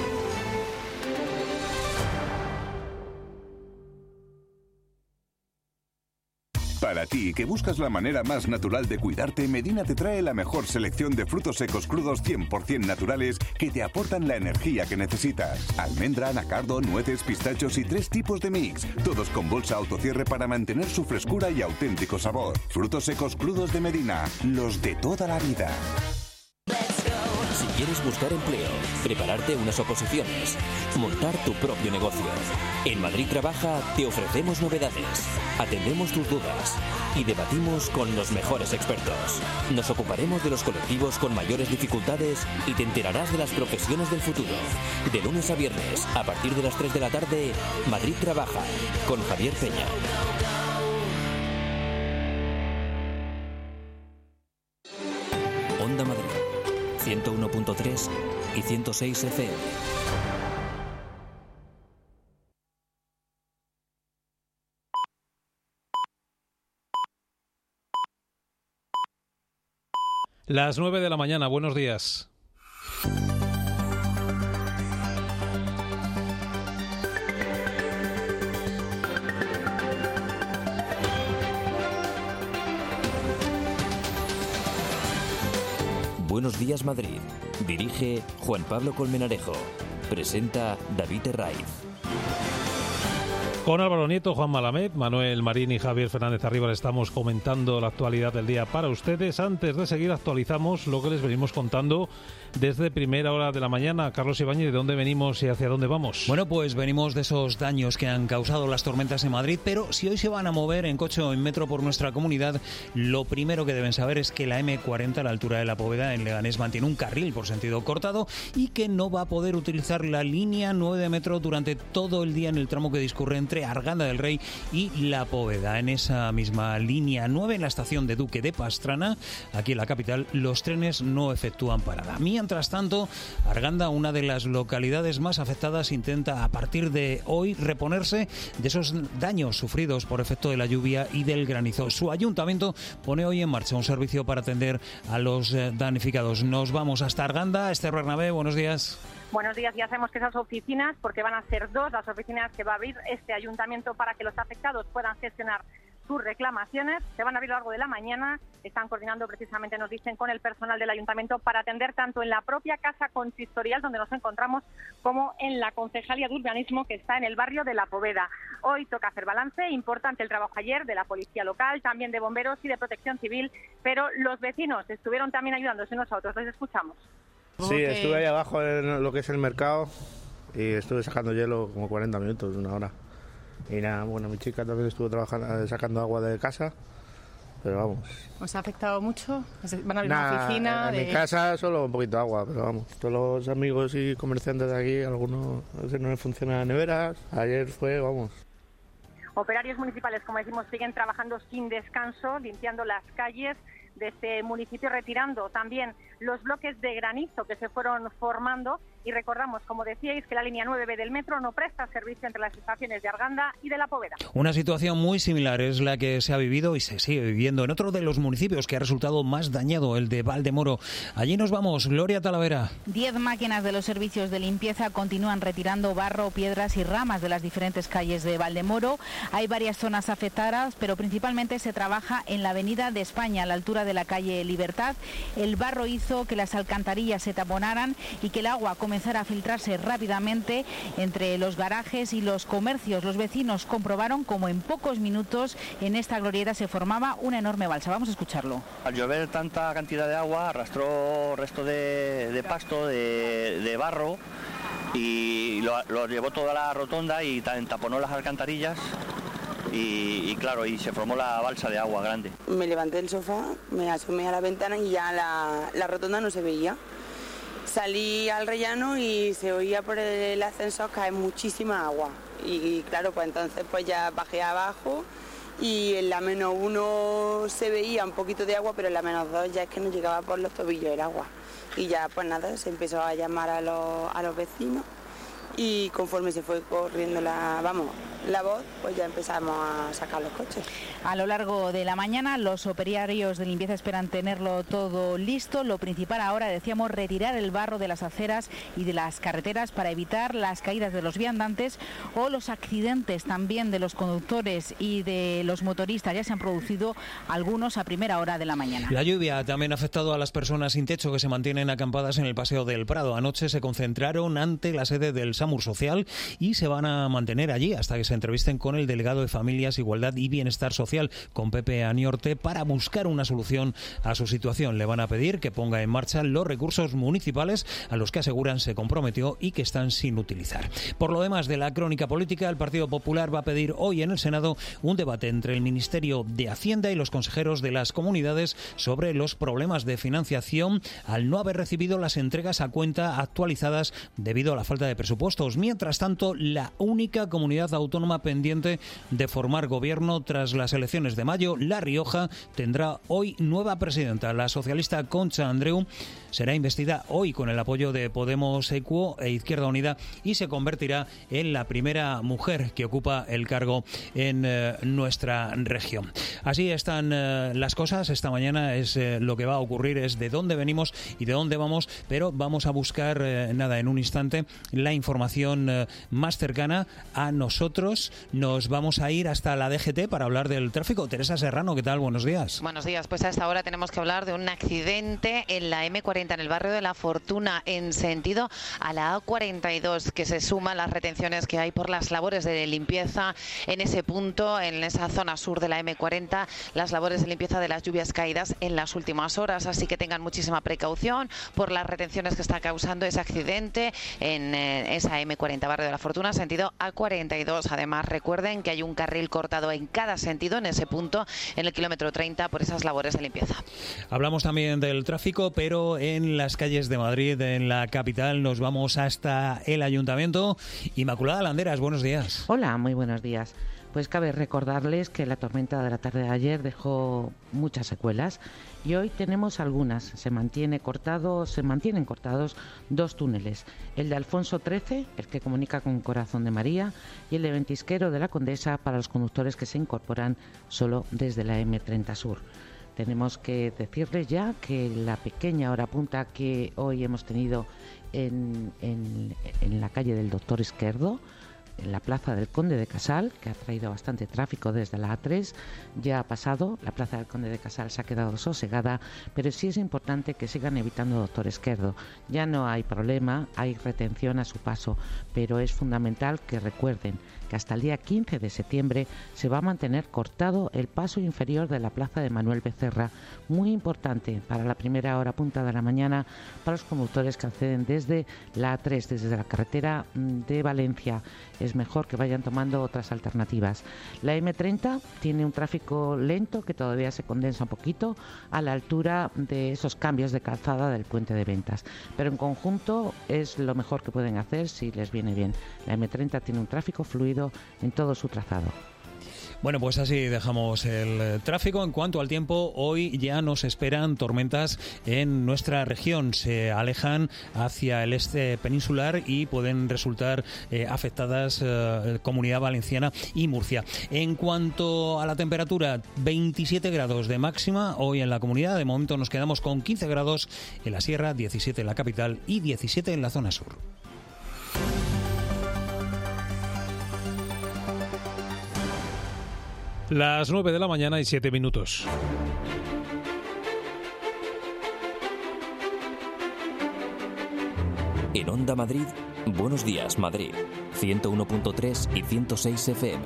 Para ti, que buscas la manera más natural de cuidarte, Medina te trae la mejor selección de frutos secos crudos 100% naturales que te aportan la energía que necesitas. Almendra, anacardo, nueces, pistachos y 3 tipos de mix, todos con bolsa autocierre para mantener su frescura y auténtico sabor. Frutos secos crudos de Medina, los de toda la vida. Si quieres buscar empleo, prepararte unas oposiciones, montar tu propio negocio. En Madrid Trabaja te ofrecemos novedades, atendemos tus dudas y debatimos con los mejores expertos. Nos ocuparemos de los colectivos con mayores dificultades y te enterarás de las profesiones del futuro. De lunes a viernes, a partir de las 3 de la tarde, Madrid Trabaja, con Javier Peña. Onda Madrid, 101.3 y 106 FM. Las 9 de la mañana, buenos días. Buenos días Madrid. Dirige Juan Pablo Colmenarejo. Presenta David Herraiz. Con Álvaro Nieto, Juan Malamed, Manuel Marín y Javier Fernández Arriba estamos comentando la actualidad del día para ustedes. Antes de seguir, actualizamos lo que les venimos contando desde primera hora de la mañana. Carlos Ibáñez, ¿de dónde venimos y hacia dónde vamos? Bueno, pues venimos de esos daños que han causado las tormentas en Madrid, pero si hoy se van a mover en coche o en metro por nuestra comunidad, lo primero que deben saber es que la M40 a la altura de la Póveda en Leganés mantiene un carril por sentido cortado y que no va a poder utilizar la línea 9 de metro durante todo el día en el tramo que discurre entre entre Arganda del Rey y La Póveda. En esa misma línea 9, en la estación de Duque de Pastrana, aquí en la capital, los trenes no efectúan parada. Mientras tanto, Arganda, una de las localidades más afectadas, intenta a partir de hoy reponerse de esos daños sufridos por efecto de la lluvia y del granizo. Su ayuntamiento pone hoy en marcha un servicio para atender a los damnificados. Nos vamos hasta Arganda. Esther Bernabé, buenos días. Buenos días, ya sabemos que esas oficinas, porque van a ser 2 las oficinas que va a abrir este ayuntamiento para que los afectados puedan gestionar sus reclamaciones, se van a abrir a lo largo de la mañana, están coordinando precisamente, nos dicen, con el personal del ayuntamiento para atender tanto en la propia casa consistorial donde nos encontramos como en la Concejalía de Urbanismo que está en el barrio de La Póveda. Hoy toca hacer balance, importante el trabajo ayer de la policía local, también de bomberos y de protección civil, pero los vecinos estuvieron también ayudándose unos a otros, les escuchamos. Sí, estuve ahí abajo en lo que es el mercado y estuve sacando hielo como 40 minutos, una hora. Y nada, bueno, mi chica también estuvo trabajando, sacando agua de casa, pero vamos. ¿Os ha afectado mucho? ¿Van a abrir una oficina? En mi casa solo un poquito de agua, pero vamos, todos los amigos y comerciantes de aquí, algunos no les funcionan las neveras, ayer fue, vamos. Operarios municipales, como decimos, siguen trabajando sin descanso, limpiando las calles de este municipio, retirando también los bloques de granizo que se fueron formando. Y recordamos, como decíais, que la línea 9B del metro no presta servicio entre las estaciones de Arganda y de La Póveda. Una situación muy similar es la que se ha vivido y se sigue viviendo en otro de los municipios que ha resultado más dañado, el de Valdemoro. Allí nos vamos, Gloria Talavera. 10 máquinas de los servicios de limpieza continúan retirando barro, piedras y ramas de las diferentes calles de Valdemoro. Hay varias zonas afectadas, pero principalmente se trabaja en la Avenida de España, a la altura de la calle Libertad. El barro hizo que las alcantarillas se taponaran y que el agua comenzara a filtrarse rápidamente entre los garajes y los comercios. Los vecinos comprobaron como en pocos minutos en esta glorieta se formaba una enorme balsa. Vamos a escucharlo. Al llover tanta cantidad de agua arrastró resto de pasto, de barro, y lo llevó toda la rotonda y taponó las alcantarillas. Y claro, y se formó la balsa de agua grande. Me levanté del sofá, me asomé a la ventana y ya la rotonda no se veía. Salí al rellano y se oía por el ascensor caer muchísima agua. Y claro, pues entonces pues ya bajé abajo y en la -1 se veía un poquito de agua, pero en la -2 ya es que no llegaba por los tobillos el agua. Y ya pues nada, se empezó a llamar a los vecinos y conforme se fue corriendo la voz, pues ya empezamos a sacar los coches. A lo largo de la mañana los operarios de limpieza esperan tenerlo todo listo. Lo principal ahora, decíamos, retirar el barro de las aceras y de las carreteras para evitar las caídas de los viandantes o los accidentes también de los conductores y de los motoristas. Ya se han producido algunos a primera hora de la mañana. La lluvia también ha afectado a las personas sin techo que se mantienen acampadas en el Paseo del Prado. Anoche se concentraron ante la sede del SAMUR Social y se van a mantener allí hasta que se entrevisten con el delegado de Familias, Igualdad y Bienestar Social, con Pepe Aniorte, para buscar una solución a su situación. Le van a pedir que ponga en marcha los recursos municipales a los que aseguran se comprometió y que están sin utilizar. Por lo demás de la crónica política, el Partido Popular va a pedir hoy en el Senado un debate entre el Ministerio de Hacienda y los consejeros de las comunidades sobre los problemas de financiación al no haber recibido las entregas a cuenta actualizadas debido a la falta de presupuestos. Mientras tanto, la única comunidad autónoma pendiente de formar gobierno tras las elecciones de mayo, La Rioja, tendrá hoy nueva presidenta. La socialista Concha Andreu será investida hoy con el apoyo de Podemos, Equo e Izquierda Unida y se convertirá en la primera mujer que ocupa el cargo en nuestra región. Así están las cosas. Esta mañana es lo que va a ocurrir, es de dónde venimos y de dónde vamos, pero vamos a buscar en un instante la información más cercana a nosotros. Nos vamos a ir hasta la DGT para hablar del tráfico. Teresa Serrano, ¿qué tal? Buenos días. Buenos días. Pues a esta hora tenemos que hablar de un accidente en la M40 en el barrio de La Fortuna en sentido a la A42, que se suman las retenciones que hay por las labores de limpieza en ese punto, en esa zona sur de la M40, las labores de limpieza de las lluvias caídas en las últimas horas. Así que tengan muchísima precaución por las retenciones que está causando ese accidente en esa M40 barrio de La Fortuna, sentido A42. Además, recuerden que hay un carril cortado en cada sentido en ese punto, en el kilómetro 30, por esas labores de limpieza. Hablamos también del tráfico, pero en las calles de Madrid, en la capital, nos vamos hasta el Ayuntamiento. Inmaculada Landeras, buenos días. Hola, muy buenos días. Pues cabe recordarles que la tormenta de la tarde de ayer dejó muchas secuelas y hoy tenemos algunas. Se mantienen cortados 2 túneles. El de Alfonso XIII, el que comunica con Corazón de María, y el de Ventisquero de la Condesa para los conductores que se incorporan solo desde la M30 Sur. Tenemos que decirles ya que la pequeña hora punta que hoy hemos tenido en la calle del Doctor Esquerdo, en la plaza del Conde de Casal, que ha traído bastante tráfico desde la A3, ya ha pasado. La plaza del Conde de Casal se ha quedado sosegada, pero sí es importante que sigan evitando Doctor Esquerdo. Ya no hay problema, hay retención a su paso, pero es fundamental que recuerden que hasta el día 15 de septiembre se va a mantener cortado el paso inferior de la plaza de Manuel Becerra, muy importante para la primera hora punta de la mañana para los conductores que acceden desde la A3, desde la carretera de Valencia. Es mejor que vayan tomando otras alternativas. La M30 tiene un tráfico lento que todavía se condensa un poquito a la altura de esos cambios de calzada del puente de Ventas, pero en conjunto es lo mejor que pueden hacer si les viene bien. La M30 tiene un tráfico fluido en todo su trazado. Bueno, pues así dejamos el tráfico. En cuanto al tiempo, hoy ya nos esperan tormentas en nuestra región. Se alejan hacia el este peninsular y pueden resultar afectadas Comunidad Valenciana y Murcia. En cuanto a la temperatura, 27 grados de máxima hoy en la comunidad. De momento nos quedamos con 15 grados en la sierra, 17 en la capital y 17 en la zona sur. Las 9 de la mañana y 7 minutos. En Onda Madrid, Buenos Días Madrid, 101.3 y 106 FM.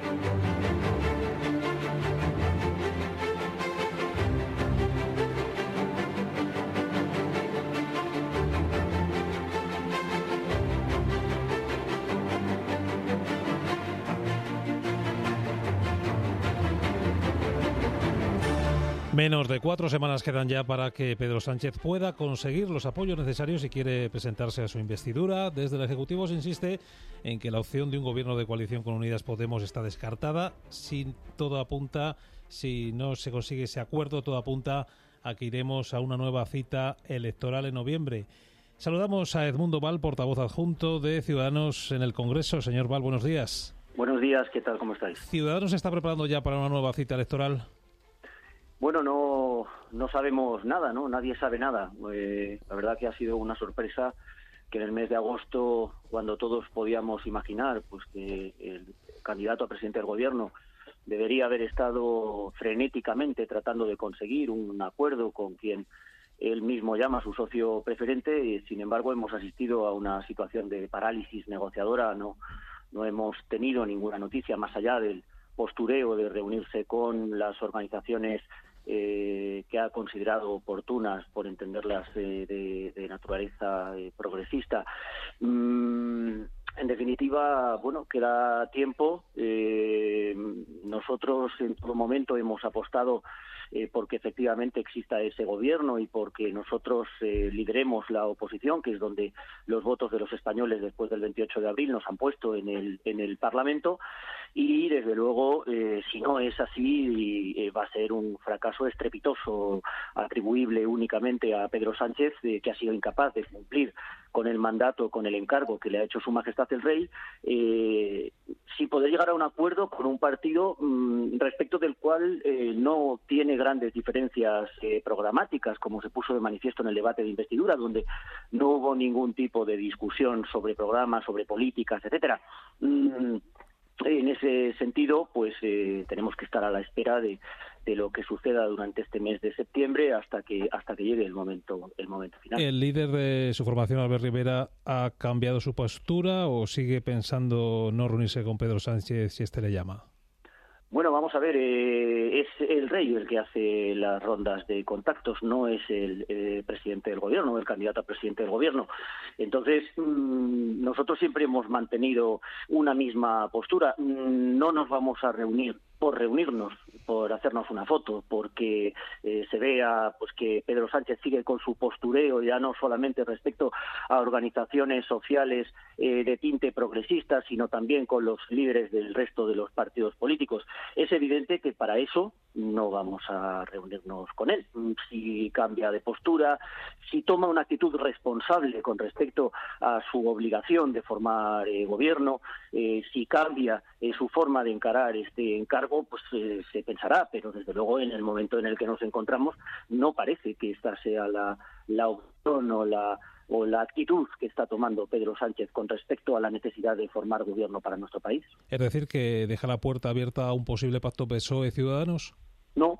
Menos de 4 semanas quedan ya para que Pedro Sánchez pueda conseguir los apoyos necesarios si quiere presentarse a su investidura. Desde el Ejecutivo se insiste en que la opción de un gobierno de coalición con Unidas Podemos está descartada. Si no se consigue ese acuerdo, todo apunta a que iremos a una nueva cita electoral en noviembre. Saludamos a Edmundo Val, portavoz adjunto de Ciudadanos en el Congreso. Señor Val, buenos días. Buenos días, ¿qué tal? ¿Cómo estáis? ¿Ciudadanos se está preparando ya para una nueva cita electoral? Bueno, no sabemos nada, ¿no? Nadie sabe nada. La verdad que ha sido una sorpresa que en el mes de agosto, cuando todos podíamos imaginar pues que el candidato a presidente del gobierno debería haber estado frenéticamente tratando de conseguir un acuerdo con quien él mismo llama su socio preferente, y sin embargo hemos asistido a una situación de parálisis negociadora. No hemos tenido ninguna noticia más allá del postureo de reunirse con las organizaciones que ha considerado oportunas, por entenderlas de naturaleza progresista. En definitiva, bueno, queda tiempo. Nosotros en todo momento hemos apostado porque efectivamente exista ese gobierno y porque nosotros lideremos la oposición, que es donde los votos de los españoles después del 28 de abril nos han puesto en el Parlamento. Y desde luego, si no es así, va a ser un fracaso estrepitoso atribuible únicamente a Pedro Sánchez, que ha sido incapaz de cumplir con el mandato, con el encargo que le ha hecho Su Majestad el Rey, sin poder llegar a un acuerdo con un partido respecto del cual no tiene grandes diferencias programáticas, como se puso de manifiesto en el debate de investidura, donde no hubo ningún tipo de discusión sobre programas, sobre políticas, etcétera. En ese sentido, pues tenemos que estar a la espera de lo que suceda durante este mes de septiembre hasta que llegue el momento final. ¿El líder de su formación, Albert Rivera, ha cambiado su postura o sigue pensando no reunirse con Pedro Sánchez si este le llama? Bueno, vamos a ver, es el rey el que hace las rondas de contactos, no es el presidente del gobierno, el candidato a presidente del gobierno. Entonces, nosotros siempre hemos mantenido una misma postura. No nos vamos a reunir por reunirnos, por hacernos una foto, porque se vea pues que Pedro Sánchez sigue con su postureo, ya no solamente respecto a organizaciones sociales de tinte progresista, sino también con los líderes del resto de los partidos políticos. Es evidente que para eso no vamos a reunirnos con él. Si cambia de postura, si toma una actitud responsable con respecto a su obligación de formar gobierno, si cambia su forma de encarar este encargo, pues se pensará, pero desde luego en el momento en el que nos encontramos no parece que esta sea la opción o la actitud que está tomando Pedro Sánchez con respecto a la necesidad de formar gobierno para nuestro país. Es decir, que deja la puerta abierta a un posible pacto PSOE-Ciudadanos. No,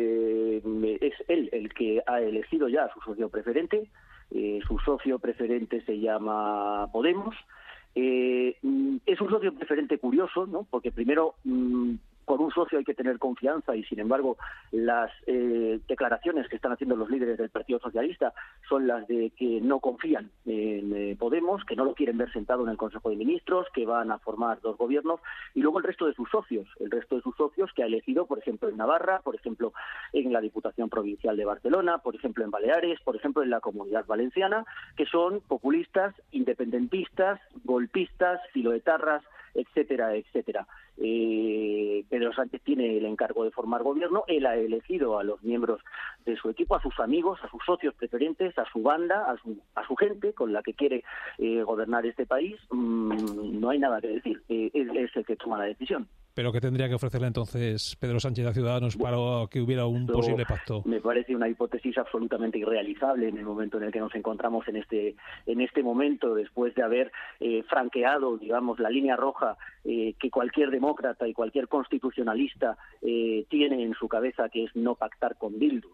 es él el que ha elegido ya a su socio preferente. Su socio preferente se llama Podemos. Es un socio preferente curioso, ¿no? Porque primero, con un socio hay que tener confianza y, sin embargo, las declaraciones que están haciendo los líderes del Partido Socialista son las de que no confían en Podemos, que no lo quieren ver sentado en el Consejo de Ministros, que van a formar dos gobiernos, y luego el resto de sus socios que ha elegido, por ejemplo, en Navarra, por ejemplo, en la Diputación Provincial de Barcelona, por ejemplo, en Baleares, por ejemplo, en la Comunidad Valenciana, que son populistas, independentistas, golpistas, filoetarras, etcétera, etcétera. Pedro Sánchez tiene el encargo de formar gobierno. Él ha elegido a los miembros de su equipo, a sus amigos, a sus socios preferentes, a su banda, a su gente con la que quiere gobernar este país. No hay nada que decir. Él es el que toma la decisión. ¿Pero qué tendría que ofrecerle entonces Pedro Sánchez a Ciudadanos para que hubiera un posible pacto? Me parece una hipótesis absolutamente irrealizable en el momento en el que nos encontramos en este momento, después de haber franqueado, digamos, la línea roja que cualquier demócrata y cualquier constitucionalista tiene en su cabeza, que es no pactar con Bildu,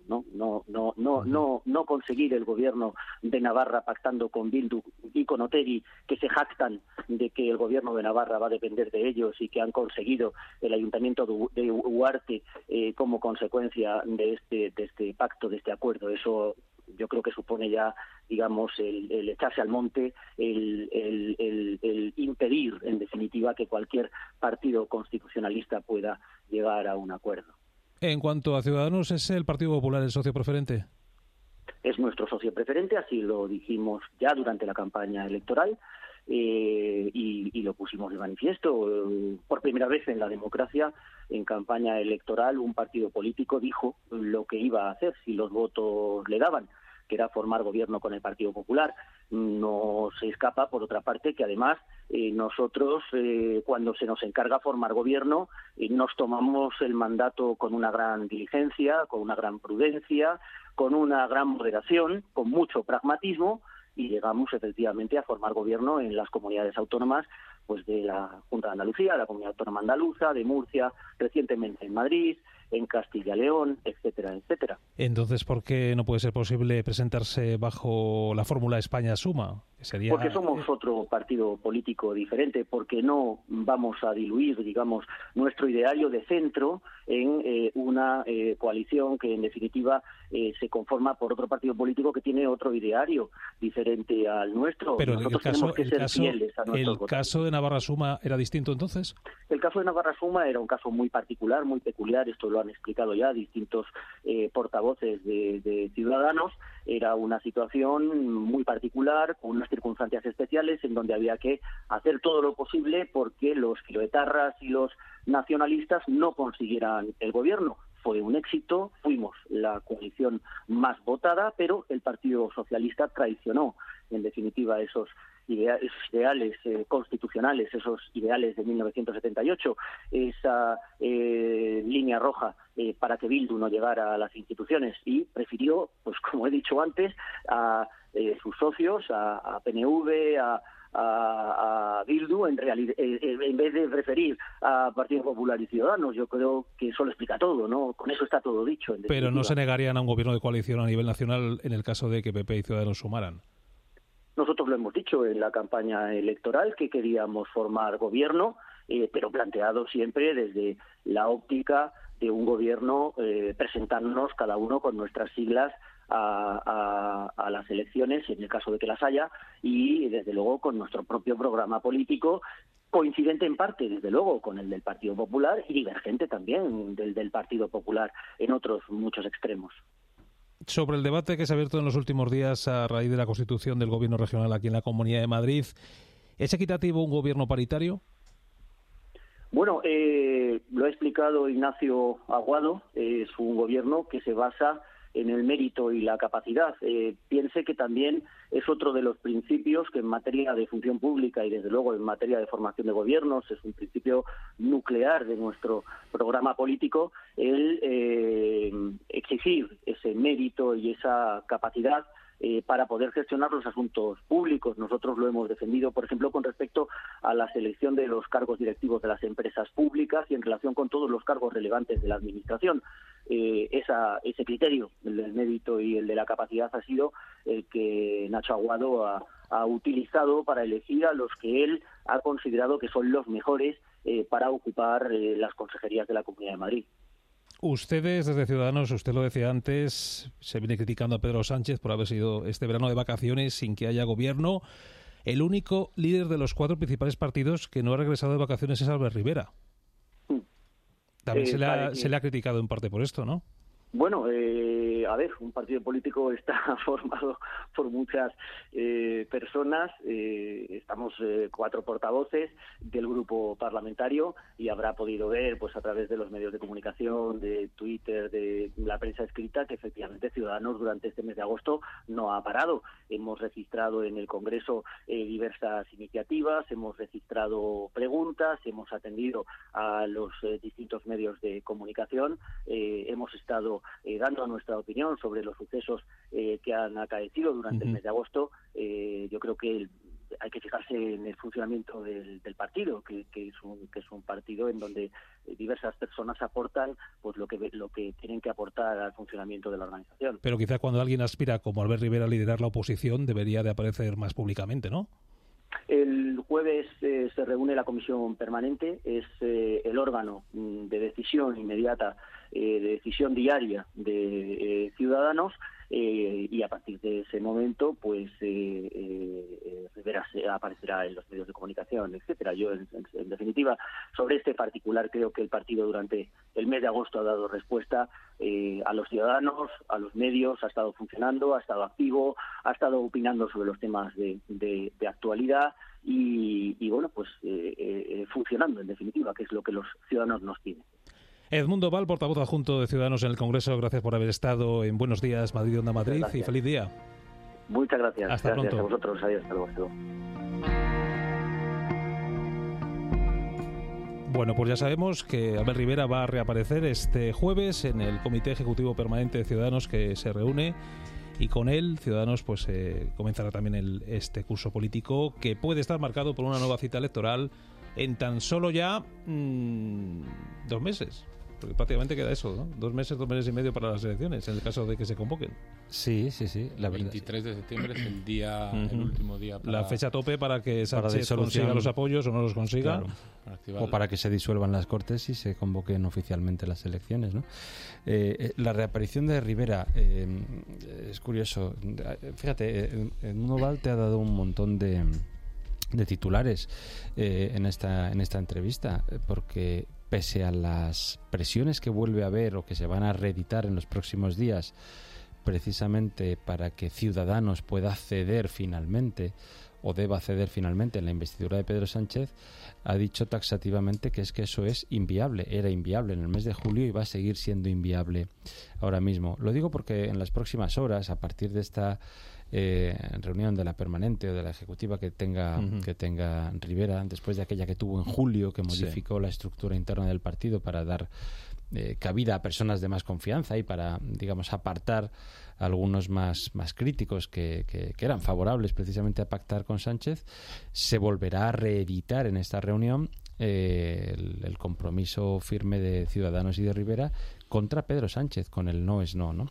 no conseguir el gobierno de Navarra pactando con Bildu y con Otegi, que se jactan de que el gobierno de Navarra va a depender de ellos y que han conseguido el ayuntamiento de Huarte como consecuencia de este pacto, de este acuerdo. Eso yo creo que supone ya, digamos, el echarse al monte, el impedir, en definitiva, que cualquier partido constitucionalista pueda llegar a un acuerdo. En cuanto a Ciudadanos, ¿es el Partido Popular el socio preferente? Es nuestro socio preferente, así lo dijimos ya durante la campaña electoral. Y lo pusimos de manifiesto. Por primera vez en la democracia, en campaña electoral, un partido político dijo lo que iba a hacer si los votos le daban, que era formar gobierno con el Partido Popular. No se escapa, por otra parte, que además nosotros, cuando se nos encarga formar gobierno, nos tomamos el mandato con una gran diligencia, con una gran prudencia, con una gran moderación, con mucho pragmatismo, y llegamos efectivamente a formar gobierno en las comunidades autónomas, pues de la Junta de Andalucía, la Comunidad Autónoma Andaluza, de Murcia, recientemente en Madrid, en Castilla y León, etcétera, etcétera. Entonces, ¿por qué no puede ser posible presentarse bajo la fórmula España Suma? Porque somos otro partido político diferente, porque no vamos a diluir, digamos, nuestro ideario de centro en una coalición que, en definitiva, se conforma por otro partido político que tiene otro ideario diferente al nuestro. Pero el caso de Navarra Suma era distinto entonces. El caso de Navarra Suma era un caso muy particular, muy peculiar. Esto lo han explicado ya distintos portavoces de Ciudadanos. Era una situación muy particular, con unas circunstancias especiales, en donde había que hacer todo lo posible porque los filoetarras y los nacionalistas no consiguieran el gobierno. Fue un éxito, fuimos la coalición más votada, pero el Partido Socialista traicionó, en definitiva, esos ideales constitucionales, esos ideales de 1978, esa línea roja para que Bildu no llegara a las instituciones, y prefirió, pues como he dicho antes, a sus socios, a PNV, a Bildu, en vez de preferir a Partido Popular y Ciudadanos. Yo creo que eso lo explica todo, ¿no? Con eso está todo dicho. Pero no se negarían a un gobierno de coalición a nivel nacional en el caso de que PP y Ciudadanos sumaran. Nosotros lo hemos dicho en la campaña electoral, que queríamos formar gobierno pero planteado siempre desde la óptica de un gobierno presentándonos cada uno con nuestras siglas a las elecciones, en el caso de que las haya, y desde luego con nuestro propio programa político, coincidente en parte, desde luego, con el del Partido Popular y divergente también del Partido Popular en otros muchos extremos. Sobre el debate que se ha abierto en los últimos días a raíz de la constitución del gobierno regional aquí en la Comunidad de Madrid, ¿es equitativo un gobierno paritario? Bueno, lo ha explicado Ignacio Aguado, es un gobierno que se basa en el mérito y la capacidad. Piense que también es otro de los principios que en materia de función pública y desde luego en materia de formación de gobiernos es un principio nuclear de nuestro programa político, el exigir ese mérito y esa capacidad para poder gestionar los asuntos públicos. Nosotros lo hemos defendido, por ejemplo, con respecto a la selección de los cargos directivos de las empresas públicas y en relación con todos los cargos relevantes de la Administración. Ese criterio, el del mérito y el de la capacidad, ha sido el que Nacho Aguado ha utilizado para elegir a los que él ha considerado que son los mejores para ocupar las consejerías de la Comunidad de Madrid. Ustedes, desde Ciudadanos, usted lo decía antes, se viene criticando a Pedro Sánchez por haber sido este verano de vacaciones sin que haya gobierno. El único líder de los 4 principales partidos que no ha regresado de vacaciones es Albert Rivera. También se le ha criticado en parte por esto, ¿no? Bueno, a ver, un partido político está formado por muchas personas, estamos 4 portavoces del grupo parlamentario y habrá podido ver pues a través de los medios de comunicación, de Twitter, de la prensa escrita, que efectivamente Ciudadanos durante este mes de agosto no ha parado. Hemos registrado en el Congreso diversas iniciativas, hemos registrado preguntas, hemos atendido a los distintos medios de comunicación, hemos estado dando nuestra opinión sobre los sucesos que han acaecido durante el mes de agosto. Yo creo que hay que fijarse en el funcionamiento del partido, que es un partido en donde diversas personas aportan pues lo que tienen que aportar al funcionamiento de la organización. Pero quizá cuando alguien aspira, como Albert Rivera, a liderar la oposición, debería de aparecer más públicamente, ¿no? El jueves se reúne la comisión permanente, es el órgano de decisión inmediata, de decisión diaria de Ciudadanos, y a partir de ese momento pues Rivera aparecerá en los medios de comunicación, etcétera. Yo en definitiva sobre este particular creo que el partido durante el mes de agosto ha dado respuesta a los ciudadanos, a los medios, ha estado funcionando, ha estado activo, ha estado opinando sobre los temas de actualidad y bueno, pues funcionando en definitiva, que es lo que los ciudadanos nos piden. Edmundo Val, portavoz adjunto de Ciudadanos en el Congreso, gracias por haber estado en Buenos Días Madrid, Onda Madrid, gracias. Y feliz día. Muchas gracias. Hasta gracias pronto. A vosotros. Adiós. Hasta luego. Bueno, pues ya sabemos que Albert Rivera va a reaparecer este jueves en el Comité Ejecutivo Permanente de Ciudadanos que se reúne y con él Ciudadanos pues comenzará también este curso político que puede estar marcado por una nueva cita electoral en tan solo ya 2 meses. Porque prácticamente queda eso, ¿no? 2 meses y medio para las elecciones, en el caso de que se convoquen. Sí. La 23 de septiembre es el día, el último día. La fecha tope para que Sánchez consiga los apoyos o no los consiga. Claro. O para que se disuelvan las Cortes y se convoquen oficialmente las elecciones, ¿no? La reaparición de Rivera es curioso. Fíjate, Edmundo Val te ha dado un montón de titulares en esta entrevista, porque pese a las presiones que vuelve a haber o que se van a reeditar en los próximos días precisamente para que Ciudadanos pueda ceder finalmente o deba ceder finalmente en la investidura de Pedro Sánchez, ha dicho taxativamente que eso es inviable, era inviable en el mes de julio y va a seguir siendo inviable ahora mismo. Lo digo porque en las próximas horas, a partir de esta reunión de la permanente o de la ejecutiva que tenga Rivera, después de aquella que tuvo en julio, que modificó la estructura interna del partido para dar cabida a personas de más confianza y para, digamos, apartar a algunos más críticos que eran favorables precisamente a pactar con Sánchez, se volverá a reeditar en esta reunión el compromiso firme de Ciudadanos y de Rivera contra Pedro Sánchez, con el no es no, ¿no?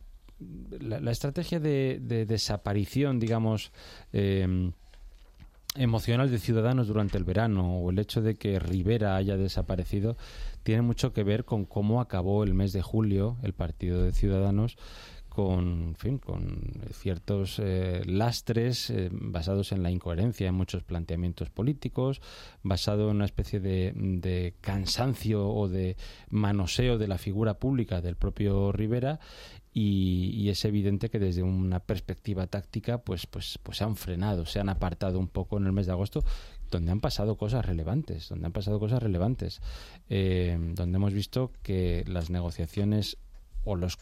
La estrategia de desaparición, digamos, emocional de Ciudadanos durante el verano o el hecho de que Rivera haya desaparecido tiene mucho que ver con cómo acabó el mes de julio el partido de Ciudadanos con ciertos lastres basados en la incoherencia en muchos planteamientos políticos, basado en una especie de cansancio o de manoseo de la figura pública del propio Rivera. Y es evidente que desde una perspectiva táctica pues se han frenado, se han apartado un poco en el mes de agosto, donde han pasado cosas relevantes, donde hemos visto que las negociaciones o los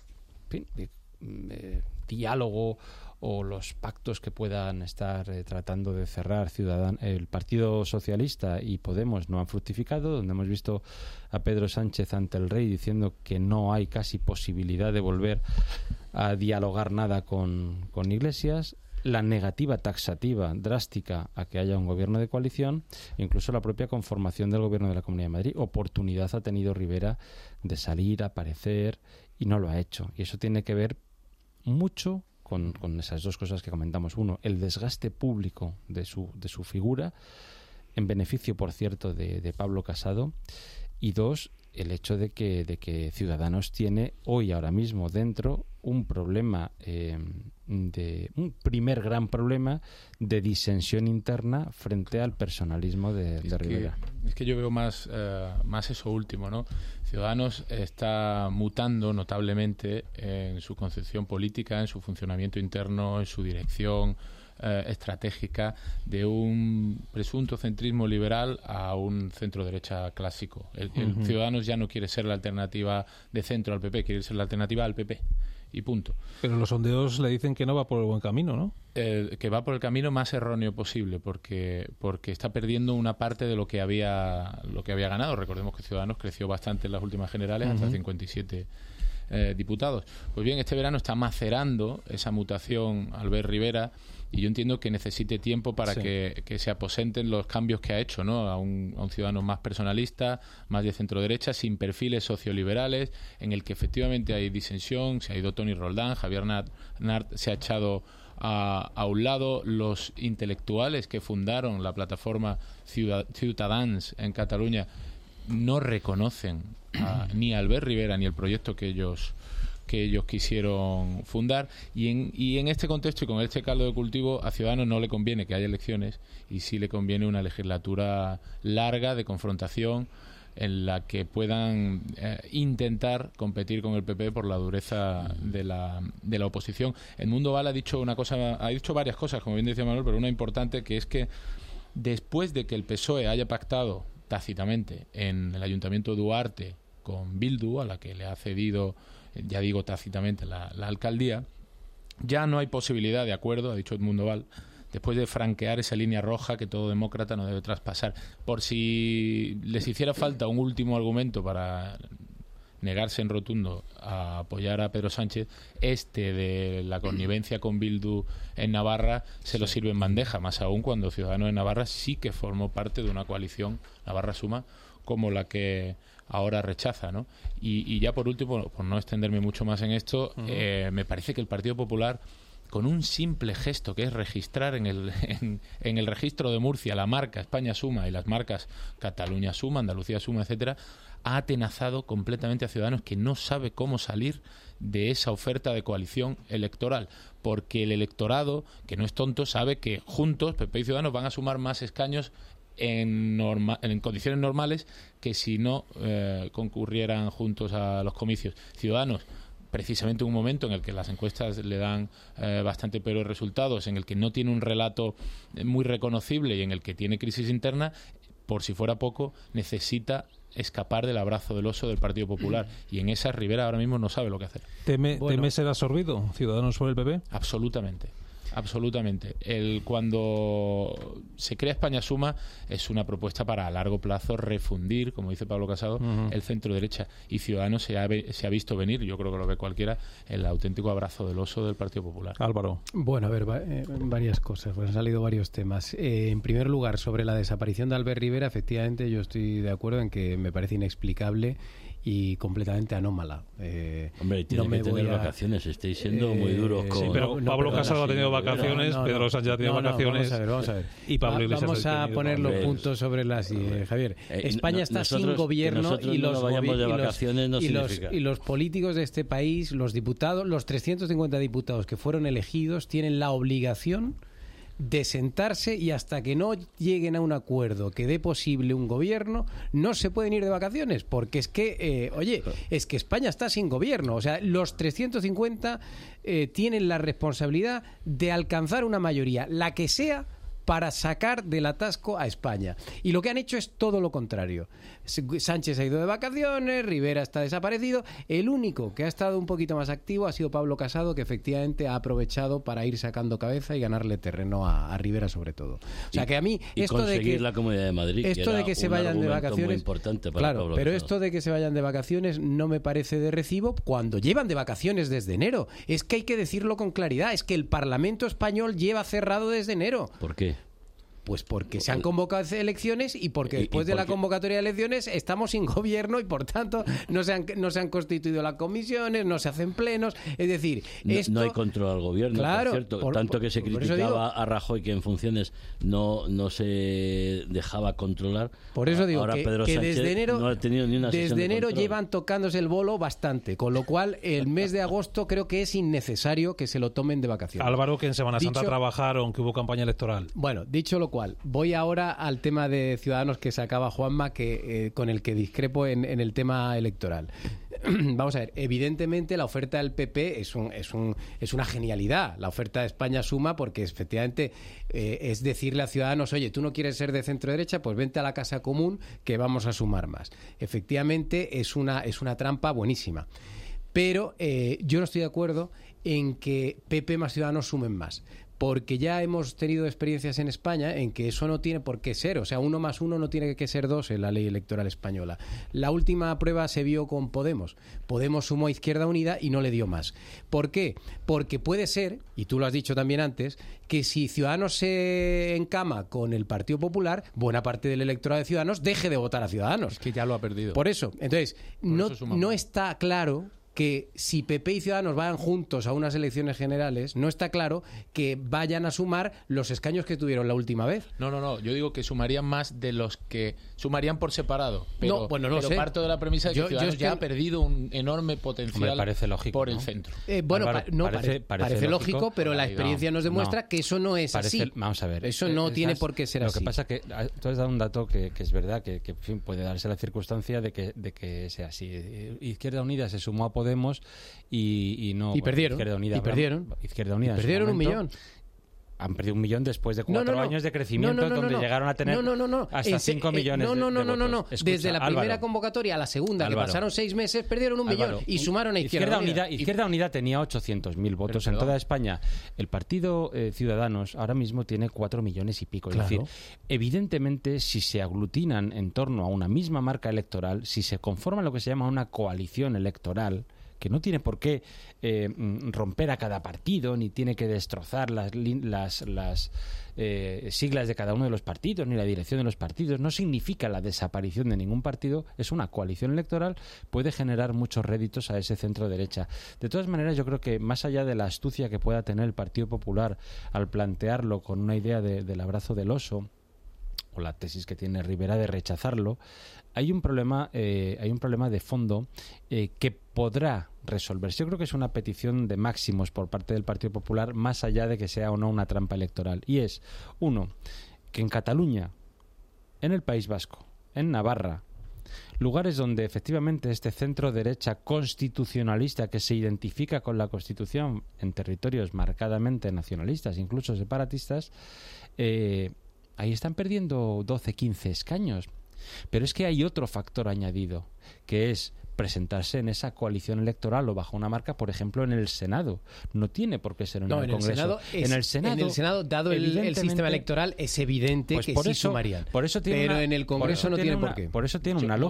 diálogo o los pactos que puedan estar tratando de cerrar el Partido Socialista y Podemos no han fructificado, donde hemos visto a Pedro Sánchez ante el Rey diciendo que no hay casi posibilidad de volver a dialogar nada con Iglesias, la negativa taxativa drástica a que haya un gobierno de coalición, incluso la propia conformación del gobierno de la Comunidad de Madrid. Oportunidad ha tenido Rivera de salir, aparecer, y no lo ha hecho. Y eso tiene que ver mucho con esas dos cosas que comentamos. Uno, el desgaste público de su figura, en beneficio, por cierto, de Pablo Casado. Y dos, el hecho de que Ciudadanos tiene hoy, ahora mismo, dentro un problema, un primer gran problema de disensión interna frente al personalismo de Rivera. Es que yo veo más eso último, ¿no? Ciudadanos está mutando notablemente en su concepción política, en su funcionamiento interno, en su dirección estratégica, de un presunto centrismo liberal a un centro derecha clásico. El Ciudadanos ya no quiere ser la alternativa de centro al PP, quiere ser la alternativa al PP. Y punto. Pero los sondeos le dicen que no va por el buen camino, ¿no? Que va por el camino más erróneo posible, porque está perdiendo una parte de lo que había ganado. Recordemos que Ciudadanos creció bastante en las últimas generales, hasta 57 diputados. Pues bien, este verano está macerando esa mutación Albert Rivera, y yo entiendo que necesite tiempo para que se aposenten los cambios que ha hecho, ¿no? A un ciudadano más personalista, más de centro derecha, sin perfiles socioliberales, en el que efectivamente hay disensión. Se ha ido Toni Roldán, Javier Nart se ha echado a un lado. Los intelectuales que fundaron la plataforma Ciutadans en Cataluña no reconocen ni a Albert Rivera ni el proyecto que ellos quisieron fundar, y en este contexto y con este caldo de cultivo, a Ciudadanos no le conviene que haya elecciones, y sí le conviene una legislatura larga de confrontación en la que puedan intentar competir con el PP por la dureza de la oposición. Edmundo Val ha dicho varias cosas, como bien decía Manuel, pero una importante, que es que después de que el PSOE haya pactado tácitamente en el Ayuntamiento de Duarte con Bildu, a la que le ha cedido, ya digo tácitamente, la alcaldía, ya no hay posibilidad de acuerdo, ha dicho Edmundo Val, después de franquear esa línea roja que todo demócrata no debe traspasar. Por si les hiciera falta un último argumento para negarse en rotundo a apoyar a Pedro Sánchez, de la connivencia con Bildu en Navarra se lo sirve en bandeja, más aún cuando Ciudadanos en Navarra sí que formó parte de una coalición, Navarra Suma, como la que ahora rechaza, ¿no? Y ya por último, por no extenderme mucho más en esto, me parece que el Partido Popular, con un simple gesto que es registrar en el registro de Murcia la marca España Suma y las marcas Cataluña Suma, Andalucía Suma, etcétera, ha atenazado completamente a Ciudadanos, que no sabe cómo salir de esa oferta de coalición electoral, porque el electorado, que no es tonto, sabe que juntos PP y Ciudadanos van a sumar más escaños en condiciones normales que si no concurrieran juntos a los comicios. Ciudadanos, precisamente en un momento en el que las encuestas le dan bastante peores resultados, en el que no tiene un relato muy reconocible y en el que tiene crisis interna, por si fuera poco, necesita escapar del abrazo del oso del Partido Popular, y en esa Rivera ahora mismo no sabe lo que hacer. ¿Teme ser absorbido Ciudadanos por el PP? Absolutamente. Cuando se crea España Suma, es una propuesta para a largo plazo refundir, como dice Pablo Casado, el centro derecha, y Ciudadanos se ha visto venir, yo creo que lo ve cualquiera, el auténtico abrazo del oso del Partido Popular. Álvaro. Bueno, a ver, varias cosas, pues han salido varios temas. En primer lugar, sobre la desaparición de Albert Rivera, efectivamente yo estoy de acuerdo en que me parece inexplicable y completamente anómala. Hombre, tiene que tener vacaciones, estáis siendo muy duros con... Sí, pero Pablo Casado ha tenido vacaciones, Pedro Sánchez ha tenido vacaciones. Vamos a ver. Y Pablo Iglesias vamos a poner los puntos sobre las... Javier, España está sin gobierno y los políticos de este país, los diputados, los 350 diputados que fueron elegidos, tienen la obligación de sentarse y hasta que no lleguen a un acuerdo que dé posible un gobierno, no se pueden ir de vacaciones, porque es que, es que España está sin gobierno. O sea, los 350 tienen la responsabilidad de alcanzar una mayoría, la que sea, para sacar del atasco a España. Y lo que han hecho es todo lo contrario. Sánchez ha ido de vacaciones, Rivera está desaparecido. El único que ha estado un poquito más activo ha sido Pablo Casado, que efectivamente ha aprovechado para ir sacando cabeza y ganarle terreno a Rivera sobre todo. O sea, que a mí esto de que la Comunidad de Madrid, esto de que se vayan de vacaciones, claro, pero esto de que se vayan de vacaciones no me parece de recibo cuando llevan de vacaciones desde enero. Es que hay que decirlo con claridad, es que el Parlamento español lleva cerrado desde enero. ¿Por qué? Pues porque se han convocado elecciones y porque después de la convocatoria de elecciones estamos sin gobierno y por tanto no se han constituido las comisiones, no se hacen plenos. Es decir, no hay control al gobierno, claro, por cierto. Tanto que se criticaba a Rajoy que en funciones no se dejaba controlar. Por eso digo ahora que Pedro Sánchez desde enero, no ha tenido ni una sesión desde enero de control. llevan tocándose el bolo bastante, con lo cual el mes de agosto creo que es innecesario que se lo tomen de vacaciones. Álvaro, que en Semana Santa trabajaron, que hubo campaña electoral. Bueno, dicho lo cual, voy ahora al tema de Ciudadanos que sacaba Juanma, con el que discrepo en el tema electoral. Vamos a ver, evidentemente la oferta del PP es una genialidad. La oferta de España Suma, porque efectivamente es decirle a Ciudadanos, oye, tú no quieres ser de centro derecha, pues vente a la casa común que vamos a sumar más. Efectivamente es una trampa buenísima. Pero yo no estoy de acuerdo en que PP más Ciudadanos sumen más. Porque ya hemos tenido experiencias en España en que eso no tiene por qué ser. O sea, 1 más 1 no tiene que ser 2 en la ley electoral española. La última prueba se vio con Podemos. Podemos sumó a Izquierda Unida y no le dio más. ¿Por qué? Porque puede ser, y tú lo has dicho también antes, que si Ciudadanos se encama con el Partido Popular, buena parte del electorado de Ciudadanos deje de votar a Ciudadanos. Es que ya lo ha perdido. Por eso. Entonces, no está claro que si PP y Ciudadanos vayan juntos a unas elecciones generales, no está claro que vayan a sumar los escaños que tuvieron la última vez. No, yo digo que sumarían más de los que sumarían por separado, pero sé. Parto de la premisa de que Ciudadanos ya ha perdido un enorme potencial por el centro. Parece lógico, pero la experiencia nos demuestra que eso no es así. Vamos a ver. Eso no tiene por qué ser así. Lo que pasa es que tú has dado un dato que es verdad, que en fin, puede darse la circunstancia de que sea así. Izquierda Unida se sumó a Podemos y perdieron. Izquierda Unida perdieron 1 millón. Han perdido 1 millón después de 4 años de crecimiento donde llegaron a tener hasta 5 millones de votos. Escucha, desde la primera convocatoria a la segunda, que pasaron 6 meses, perdieron 1 millón y sumaron a Izquierda Unida. Izquierda Unida tenía 800.000 votos en toda España. El partido Ciudadanos ahora mismo tiene 4 millones y pico. Es decir, evidentemente, si se aglutinan en torno a una misma marca electoral, si se conforman lo que se llama una coalición electoral, que no tiene por qué romper a cada partido, ni tiene que destrozar las siglas de cada uno de los partidos, ni la dirección de los partidos. No significa la desaparición de ningún partido. Es una coalición electoral, puede generar muchos réditos a ese centro derecha. De todas maneras, yo creo que más allá de la astucia que pueda tener el Partido Popular al plantearlo con una idea del abrazo del oso, o la tesis que tiene Rivera de rechazarlo, hay un problema de fondo que podrá resolverse. Yo creo que es una petición de máximos por parte del Partido Popular, más allá de que sea o no una trampa electoral. Y es, 1, que en Cataluña, en el País Vasco, en Navarra, lugares donde efectivamente este centro derecha constitucionalista que se identifica con la Constitución en territorios marcadamente nacionalistas, incluso separatistas, ahí están perdiendo 12, 15 escaños. Pero es que hay otro factor añadido, que es presentarse en esa coalición electoral o bajo una marca, por ejemplo, en el Senado. No tiene por qué ser en el Congreso. En el Senado, dado el sistema electoral, es evidente pues que sí sumarían. Pero en el Congreso no tiene por qué. Por eso tiene una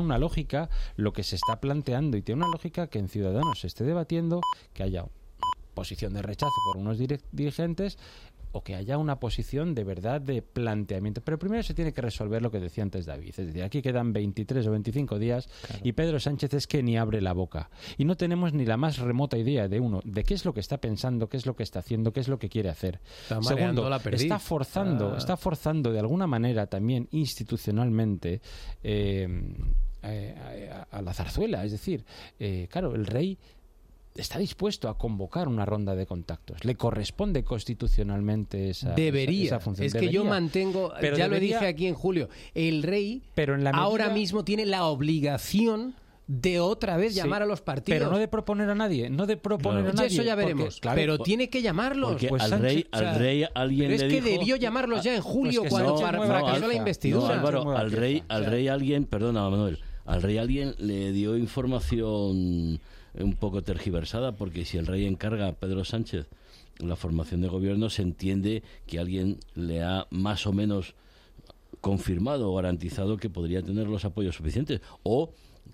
lógica lo que se está planteando, y tiene una lógica que en Ciudadanos se esté debatiendo, que haya posición de rechazo por unos dirigentes, o que haya una posición de verdad de planteamiento. Pero primero se tiene que resolver lo que decía antes David. Es decir, aquí quedan 23 o 25 días y Pedro Sánchez es que ni abre la boca. Y no tenemos ni la más remota idea de qué es lo que está pensando, qué es lo que está haciendo, qué es lo que quiere hacer. Segundo, está forzando de alguna manera también institucionalmente a la zarzuela. Es decir, claro, el rey está dispuesto a convocar una ronda de contactos. Le corresponde constitucionalmente esa función. Es que yo mantengo, pero ya lo dije aquí en julio, el rey ahora mismo tiene la obligación de otra vez llamar a los partidos. Pero no de proponer a nadie, Eso ya veremos. Pero tiene que llamarlos. Pues al rey alguien pero le es que dijo, debió llamarlos ya en julio cuando fracasó la investidura. No, Álvaro, al rey alguien, perdona Manuel, al rey alguien le dio información un poco tergiversada, porque si el rey encarga a Pedro Sánchez la formación de gobierno, se entiende que alguien le ha más o menos confirmado o garantizado que podría tener los apoyos suficientes. O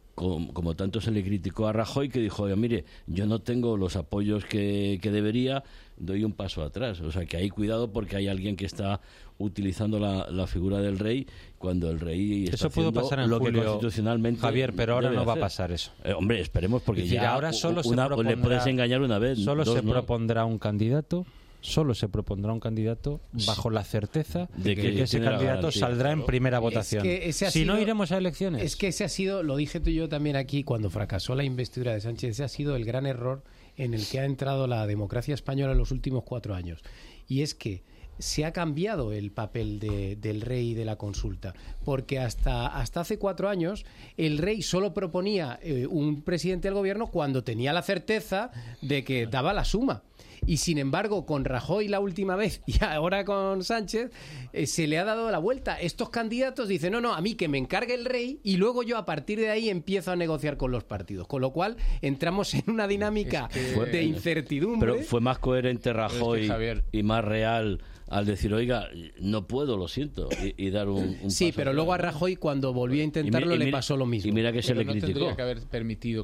como tanto se le criticó a Rajoy, que dijo, mire, yo no tengo los apoyos que debería, doy un paso atrás. O sea, que hay cuidado, porque hay alguien que está utilizando la figura del rey cuando el rey está pudo pasar en lo julio, que constitucionalmente Javier, pero ahora no va a hacer. pasar eso. Hombre, esperemos, porque ya ahora solo le puedes engañar una vez. Solo se propondrá un candidato. Solo se propondrá un candidato bajo la certeza de que ese candidato saldrá en primera votación. Si no, iremos a elecciones. Es que ese ha sido, lo dije tú y yo también aquí, cuando fracasó la investidura de Sánchez, ese ha sido el gran error en el que ha entrado la democracia española en los últimos 4 años. Y es que se ha cambiado el papel del rey y de la consulta, porque hasta hace 4 años el rey solo proponía un presidente del gobierno cuando tenía la certeza de que daba la suma. Y sin embargo, con Rajoy la última vez y ahora con Sánchez, se le ha dado la vuelta. Estos candidatos dicen, no, a mí que me encargue el rey y luego yo a partir de ahí empiezo a negociar con los partidos. Con lo cual entramos en una dinámica de incertidumbre. Pero fue más coherente Rajoy y más real al decir, oiga, no puedo, lo siento, y dar un sí, paso pero atrás. Luego a Rajoy, cuando volvió a intentarlo, le pasó lo mismo. Y mira que se le criticó. Tendría que haber permitido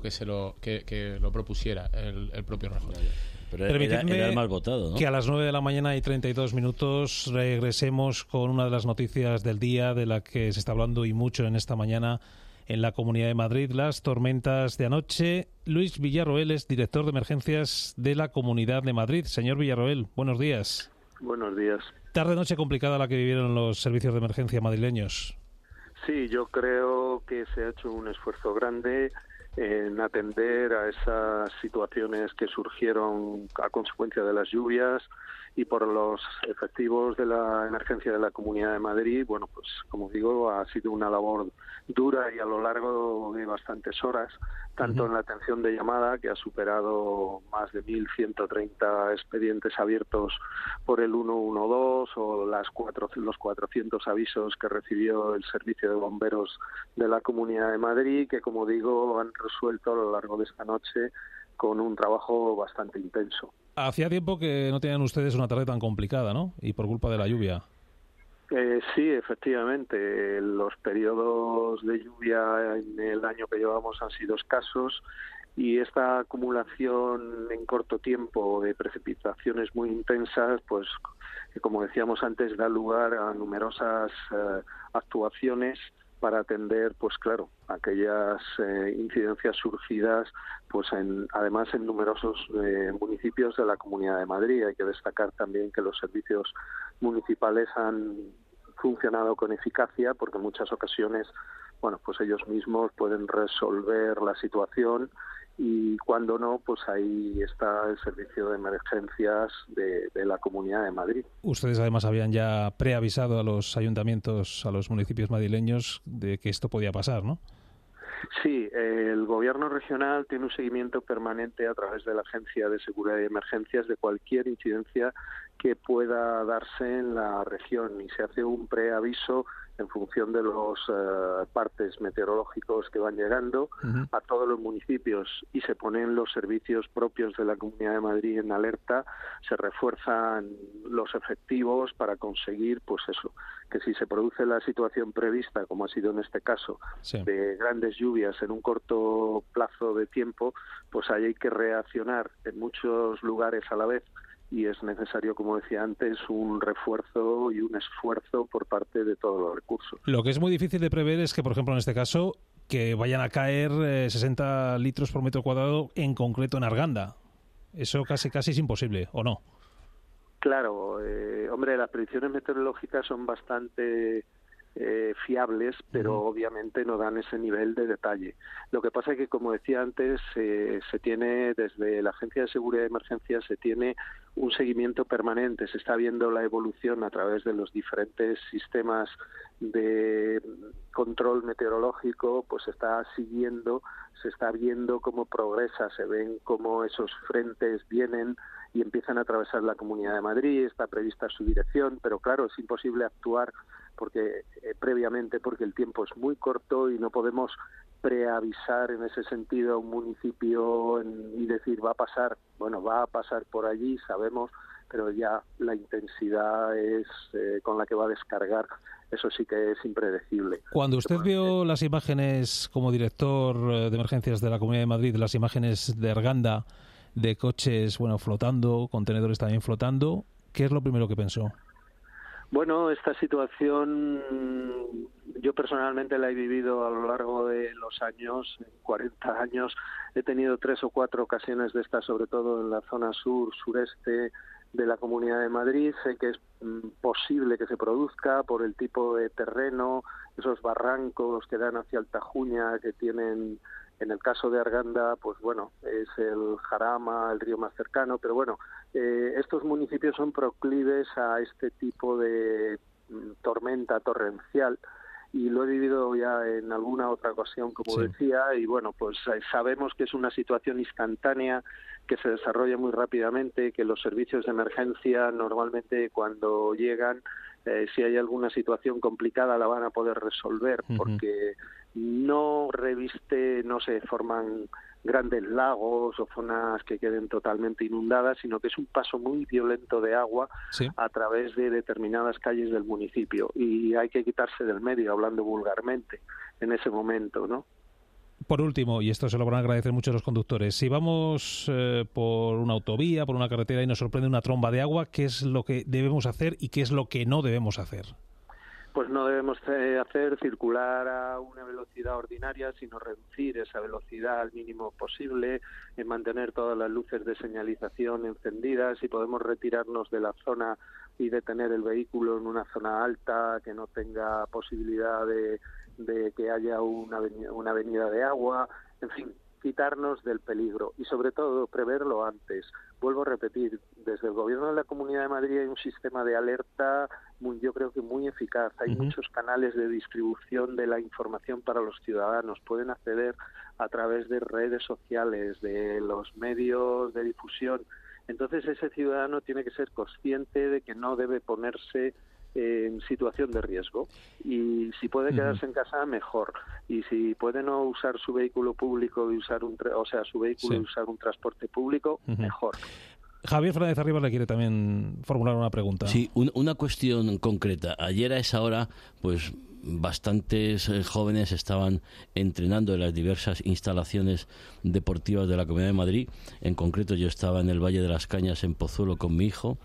que lo propusiera el propio Rajoy. Pero era el más votado, ¿no? Que a las 9 de la mañana y 32 minutos regresemos con una de las noticias del día, de la que se está hablando y mucho en esta mañana en la Comunidad de Madrid, las tormentas de anoche. Luis Villarroel es director de emergencias de la Comunidad de Madrid. Señor Villarroel, buenos días. Buenos días. Tarde-noche complicada la que vivieron los servicios de emergencia madrileños. Sí, yo creo que se ha hecho un esfuerzo grande en atender a esas situaciones que surgieron a consecuencia de las lluvias y por los efectivos de la emergencia de la Comunidad de Madrid. Bueno, pues como digo, ha sido una labor dura y a lo largo de bastantes horas, tanto en la atención de llamada, que ha superado más de 1.130 expedientes abiertos por el 112, o los 400 avisos que recibió el Servicio de Bomberos de la Comunidad de Madrid, que, como digo, han resuelto a lo largo de esta noche con un trabajo bastante intenso. Hacía tiempo que no tenían ustedes una tarde tan complicada, ¿no? Y por culpa de la lluvia. Sí, efectivamente. Los periodos de lluvia en el año que llevamos han sido escasos, y esta acumulación en corto tiempo de precipitaciones muy intensas, pues, como decíamos antes, da lugar a numerosas actuaciones para atender, pues claro, aquellas incidencias surgidas, pues además en numerosos municipios de la Comunidad de Madrid. Hay que destacar también que los servicios municipales han funcionado con eficacia, porque en muchas ocasiones, bueno, pues ellos mismos pueden resolver la situación, y cuando no, pues ahí está el servicio de emergencias de la Comunidad de Madrid. Ustedes además habían ya preavisado a los ayuntamientos, a los municipios madrileños, de que esto podía pasar, ¿no? Sí, el Gobierno regional tiene un seguimiento permanente a través de la Agencia de Seguridad y Emergencias de cualquier incidencia que pueda darse en la región, y se hace un preaviso en función de los partes meteorológicos que van llegando a todos los municipios, y se ponen los servicios propios de la Comunidad de Madrid en alerta, se refuerzan los efectivos para conseguir, pues eso, que si se produce la situación prevista, como ha sido en este caso, de grandes lluvias en un corto plazo de tiempo, pues ahí hay que reaccionar en muchos lugares a la vez, y es necesario, como decía antes, un refuerzo y un esfuerzo por parte de todos los recursos. Lo que es muy difícil de prever es que, por ejemplo, en este caso, que vayan a caer 60 litros por metro cuadrado, en concreto en Arganda. Eso casi es imposible, ¿o no? Claro, hombre, las predicciones meteorológicas son bastante fiables, pero obviamente no dan ese nivel de detalle. Lo que pasa es que, como decía antes, se tiene desde la Agencia de Seguridad de Emergencias se tiene un seguimiento permanente, se está viendo la evolución a través de los diferentes sistemas de control meteorológico, pues se está siguiendo, se está viendo cómo progresa, se ven cómo esos frentes vienen y empiezan a atravesar la Comunidad de Madrid, está prevista su dirección, pero claro, es imposible actuar porque previamente, porque el tiempo es muy corto y no podemos preavisar en ese sentido a un municipio y decir va a pasar, bueno, va a pasar por allí, sabemos, pero ya la intensidad es con la que va a descargar, eso sí que es impredecible. Cuando usted vio las imágenes como director de emergencias de la Comunidad de Madrid, las imágenes de Arganda, de coches, bueno, flotando, contenedores también flotando, ¿qué es lo primero que pensó? Bueno, esta situación yo personalmente la he vivido a lo largo de los años, 40 años. He tenido 3 o 4 ocasiones de estas, sobre todo en la zona sur, sureste de la Comunidad de Madrid. Sé que es posible que se produzca por el tipo de terreno, esos barrancos que dan hacia Altajuña, que tienen, en el caso de Arganda, pues bueno, es el Jarama, el río más cercano, pero bueno, estos municipios son proclives a este tipo de tormenta torrencial, y lo he vivido ya en alguna otra ocasión, como decía, y bueno, pues sabemos que es una situación instantánea, que se desarrolla muy rápidamente, que los servicios de emergencia normalmente cuando llegan, si hay alguna situación complicada la van a poder resolver, porque no se forman grandes lagos o zonas que queden totalmente inundadas, sino que es un paso muy violento de agua a través de determinadas calles del municipio, y hay que quitarse del medio, hablando vulgarmente, en ese momento, ¿no? Por último, y esto se lo van a agradecer mucho los conductores, si vamos por una autovía, por una carretera y nos sorprende una tromba de agua, ¿qué es lo que debemos hacer y qué es lo que no debemos hacer? Pues no debemos circular a una velocidad ordinaria, sino reducir esa velocidad al mínimo posible, mantener todas las luces de señalización encendidas, y podemos retirarnos de la zona y detener el vehículo en una zona alta que no tenga posibilidad de que haya una avenida de agua, en fin, quitarnos del peligro y sobre todo preverlo antes. Vuelvo a repetir, desde el Gobierno de la Comunidad de Madrid hay un sistema de alerta yo creo que muy eficaz. Hay muchos canales de distribución de la información para los ciudadanos. Pueden acceder a través de redes sociales, de los medios de difusión. Entonces ese ciudadano tiene que ser consciente de que no debe ponerse en situación de riesgo, y si puede quedarse en casa, mejor, y si puede no usar su vehículo público y usar y usar un transporte público, mejor. Javier Fernández Arribas le quiere también formular una pregunta. Sí, una cuestión concreta. Ayer a esa hora, pues bastantes jóvenes estaban entrenando en las diversas instalaciones deportivas de la Comunidad de Madrid. En concreto, yo estaba en el Valle de las Cañas, en Pozuelo, con mi hijo.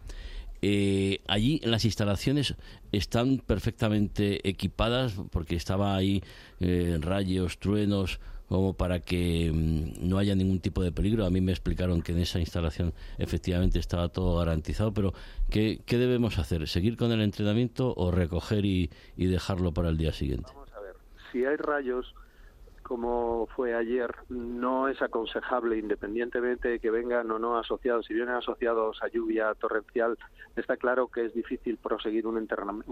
Allí las instalaciones están perfectamente equipadas, porque estaba ahí rayos, truenos, como para que no haya ningún tipo de peligro. A mí me explicaron que en esa instalación efectivamente estaba todo garantizado, pero ¿qué debemos hacer? ¿Seguir con el entrenamiento o recoger y dejarlo para el día siguiente? Vamos a ver, si hay rayos, como fue ayer, no es aconsejable, independientemente de que vengan o no asociados. Si vienen asociados a lluvia torrencial, está claro que es difícil proseguir un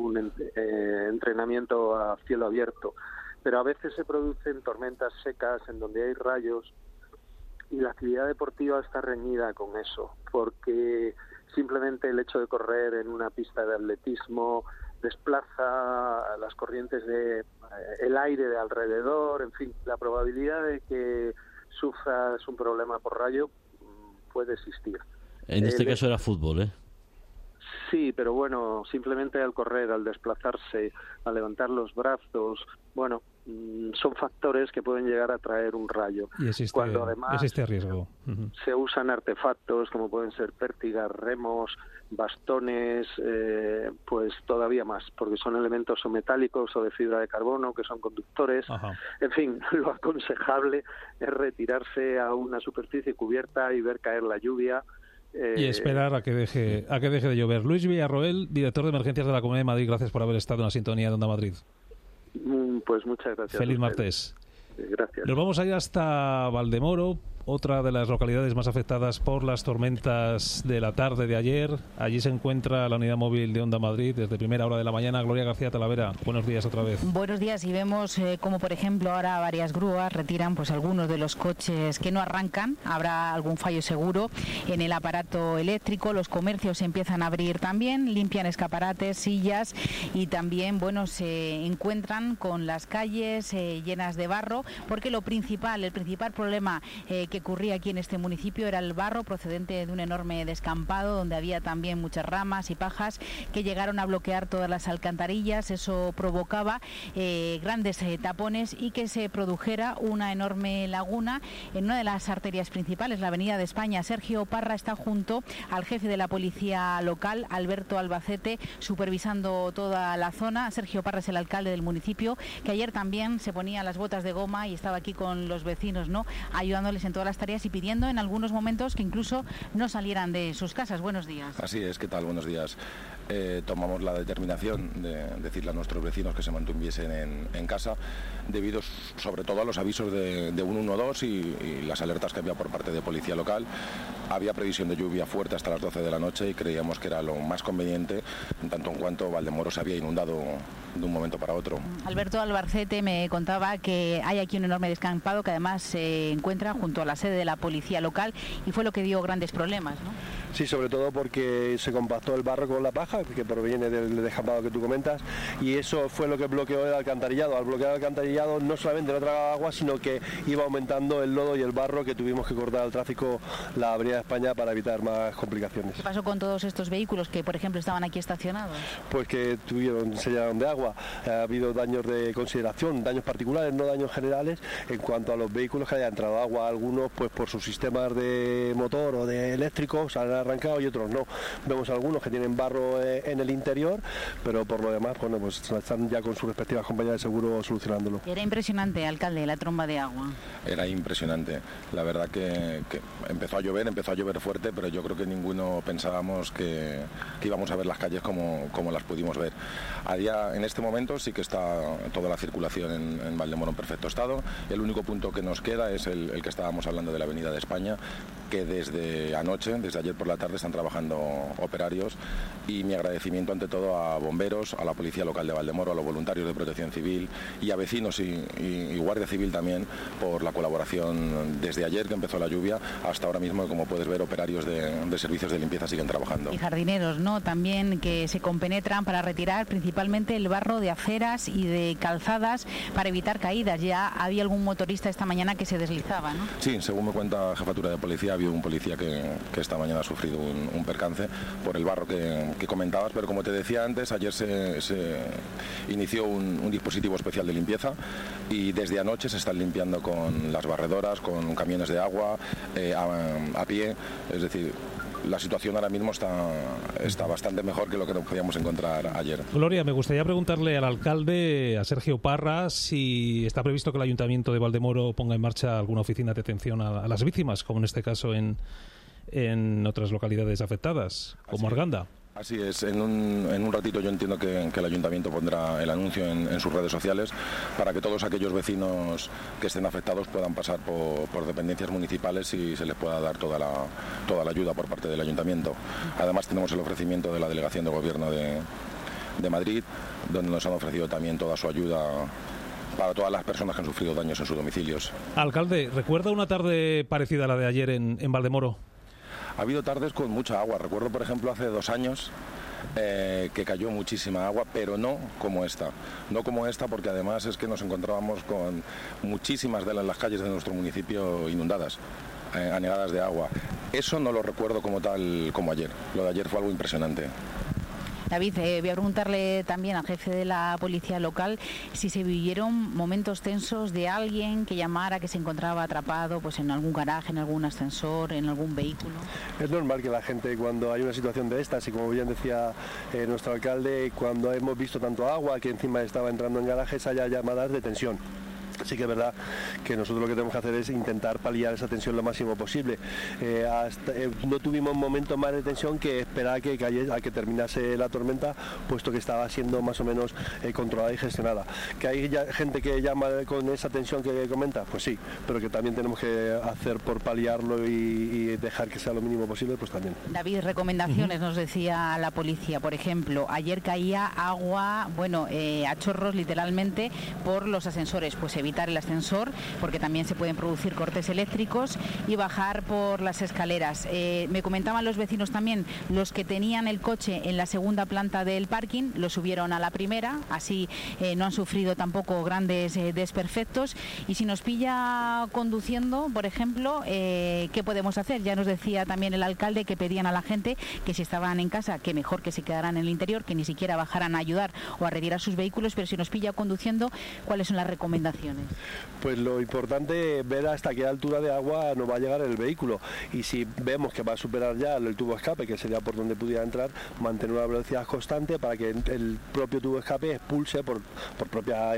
entrenamiento a cielo abierto. Pero a veces se producen tormentas secas en donde hay rayos, y la actividad deportiva está reñida con eso, porque simplemente el hecho de correr en una pista de atletismo desplaza las corrientes el aire de alrededor, en fin, la probabilidad de que sufras un problema por rayo puede existir. En este caso era fútbol, ¿eh? Sí, pero bueno, simplemente al correr, al desplazarse, al levantar los brazos, bueno, son factores que pueden llegar a traer un rayo. Y existe, cuando además riesgo. Se usan artefactos como pueden ser pértigas, remos, bastones, pues todavía más, porque son elementos o metálicos o de fibra de carbono que son conductores. Ajá. En fin, lo aconsejable es retirarse a una superficie cubierta y ver caer la lluvia. Y esperar a que deje de llover. Luis Villarroel, director de emergencias de la Comunidad de Madrid, gracias por haber estado en la sintonía de Onda Madrid. Pues muchas gracias. Feliz martes. Gracias. Nos vamos a ir hasta Valdemoro, otra de las localidades más afectadas por las tormentas de la tarde de ayer. Allí se encuentra la unidad móvil de Onda Madrid desde primera hora de la mañana. Gloria García Talavera, buenos días otra vez. Buenos días, y vemos como por ejemplo ahora varias grúas retiran pues algunos de los coches que no arrancan. Habrá algún fallo seguro en el aparato eléctrico. Los comercios se empiezan a abrir también, limpian escaparates, sillas, y también se encuentran con las calles llenas de barro, porque el principal problema que ocurría aquí en este municipio era el barro procedente de un enorme descampado donde había también muchas ramas y pajas que llegaron a bloquear todas las alcantarillas. Eso provocaba grandes tapones y que se produjera una enorme laguna en una de las arterias principales, la Avenida de España. Sergio Parra está junto al jefe de la policía local, Alberto Albacete, supervisando toda la zona. Sergio Parra es el alcalde del municipio, que ayer también se ponía las botas de goma y estaba aquí con los vecinos, ayudándoles en todas las tareas y pidiendo en algunos momentos que incluso no salieran de sus casas. Buenos días. Así es, ¿qué tal? Buenos días. Tomamos la determinación de decirle a nuestros vecinos que se mantuviesen en casa, debido sobre todo a los avisos de 112 y las alertas que había por parte de policía local. Había previsión de lluvia fuerte hasta las 12 de la noche y creíamos que era lo más conveniente, en tanto en cuanto Valdemoro se había inundado de un momento para otro. Alberto Albacete me contaba que hay aquí un enorme descampado que además se encuentra junto a la sede de la policía local, y fue lo que dio grandes problemas, ¿no? Sí, sobre todo porque se compactó el barro con la paja, que proviene del descampado que tú comentas, y eso fue lo que bloqueó el alcantarillado. Al bloquear el alcantarillado no solamente no tragaba agua, sino que iba aumentando el lodo y el barro, que tuvimos que cortar al tráfico la Avenida de España para evitar más complicaciones. ¿Qué pasó con todos estos vehículos que, por ejemplo, estaban aquí estacionados? Pues que se llenaron de agua. Ha habido daños de consideración, daños particulares, no daños generales. En cuanto a los vehículos que haya entrado agua, algunos pues por sus sistemas de motor o de eléctrico se han arrancado y otros no. Vemos algunos que tienen barro en el interior, pero por lo demás, bueno, pues están ya con sus respectivas compañías de seguro solucionándolo. Era impresionante, alcalde, la tromba de agua. Era impresionante. La verdad que empezó a llover fuerte, pero yo creo que ninguno pensábamos que íbamos a ver las calles como las pudimos ver. En este momento sí que está toda la circulación en Valdemoro en perfecto estado. El único punto que nos queda es el que estábamos hablando de la Avenida de España, que desde ayer por la tarde están trabajando operarios, y mi agradecimiento ante todo a bomberos, a la policía local de Valdemoro, a los voluntarios de protección civil y a vecinos y Guardia Civil también por la colaboración desde ayer que empezó la lluvia hasta ahora mismo. Como puedes ver, operarios de servicios de limpieza siguen trabajando. Y jardineros, también, que se compenetran para retirar principalmente el barro de aceras y de calzadas para evitar caídas. Ya había algún motorista esta mañana que se deslizaba, ¿no? Sí, según me cuenta Jefatura de Policía, había un policía que esta mañana ha sufrido un percance por el barro que comentabas, pero como te decía antes, ayer se inició un dispositivo especial de limpieza y desde anoche se están limpiando con las barredoras, con camiones de agua, a pie, es decir, la situación ahora mismo está bastante mejor que lo que nos podíamos encontrar ayer. Gloria, me gustaría preguntarle al alcalde, a Sergio Parra, si está previsto que el Ayuntamiento de Valdemoro ponga en marcha alguna oficina de atención a las víctimas, como en este caso en otras localidades afectadas, como Arganda. Así es, en un ratito yo entiendo que el Ayuntamiento pondrá el anuncio en sus redes sociales para que todos aquellos vecinos que estén afectados puedan pasar por dependencias municipales y se les pueda dar toda la ayuda por parte del Ayuntamiento. Además tenemos el ofrecimiento de la Delegación de Gobierno de Madrid, donde nos han ofrecido también toda su ayuda para todas las personas que han sufrido daños en sus domicilios. Alcalde, ¿recuerda una tarde parecida a la de ayer en Valdemoro? Ha habido tardes con mucha agua. Recuerdo, por ejemplo, hace 2 años que cayó muchísima agua, pero no como esta. No como esta porque además es que nos encontrábamos con muchísimas de las calles de nuestro municipio inundadas, anegadas de agua. Eso no lo recuerdo como tal como ayer. Lo de ayer fue algo impresionante. David, voy a preguntarle también al jefe de la policía local si se vivieron momentos tensos de alguien que llamara que se encontraba atrapado pues en algún garaje, en algún ascensor, en algún vehículo. Es normal que la gente, cuando hay una situación de estas, y como bien decía nuestro alcalde, cuando hemos visto tanto agua que encima estaba entrando en garajes, haya llamadas de tensión. Sí que es verdad que nosotros lo que tenemos que hacer es intentar paliar esa tensión lo máximo posible. No tuvimos momentos más de tensión que esperar a que terminase la tormenta, puesto que estaba siendo más o menos controlada y gestionada. ¿Que hay gente que llama con esa tensión que comenta? Pues sí, pero que también tenemos que hacer por paliarlo y dejar que sea lo mínimo posible, pues también. David, recomendaciones nos decía la policía. Por ejemplo, ayer caía agua, a chorros literalmente por los ascensores. Pues evitar el ascensor, porque también se pueden producir cortes eléctricos, y bajar por las escaleras. Me comentaban los vecinos también, los que tenían el coche en la segunda planta del parking, lo subieron a la primera, así no han sufrido tampoco grandes desperfectos. Y si nos pilla conduciendo, por ejemplo, ¿qué podemos hacer? Ya nos decía también el alcalde que pedían a la gente que si estaban en casa, que mejor que se quedaran en el interior, que ni siquiera bajaran a ayudar o a retirar sus vehículos, pero si nos pilla conduciendo, ¿cuáles son las recomendaciones? Pues lo importante es ver hasta qué altura de agua nos va a llegar el vehículo, y si vemos que va a superar ya el tubo de escape, que sería por donde pudiera entrar, mantener una velocidad constante para que el propio tubo de escape expulse por propia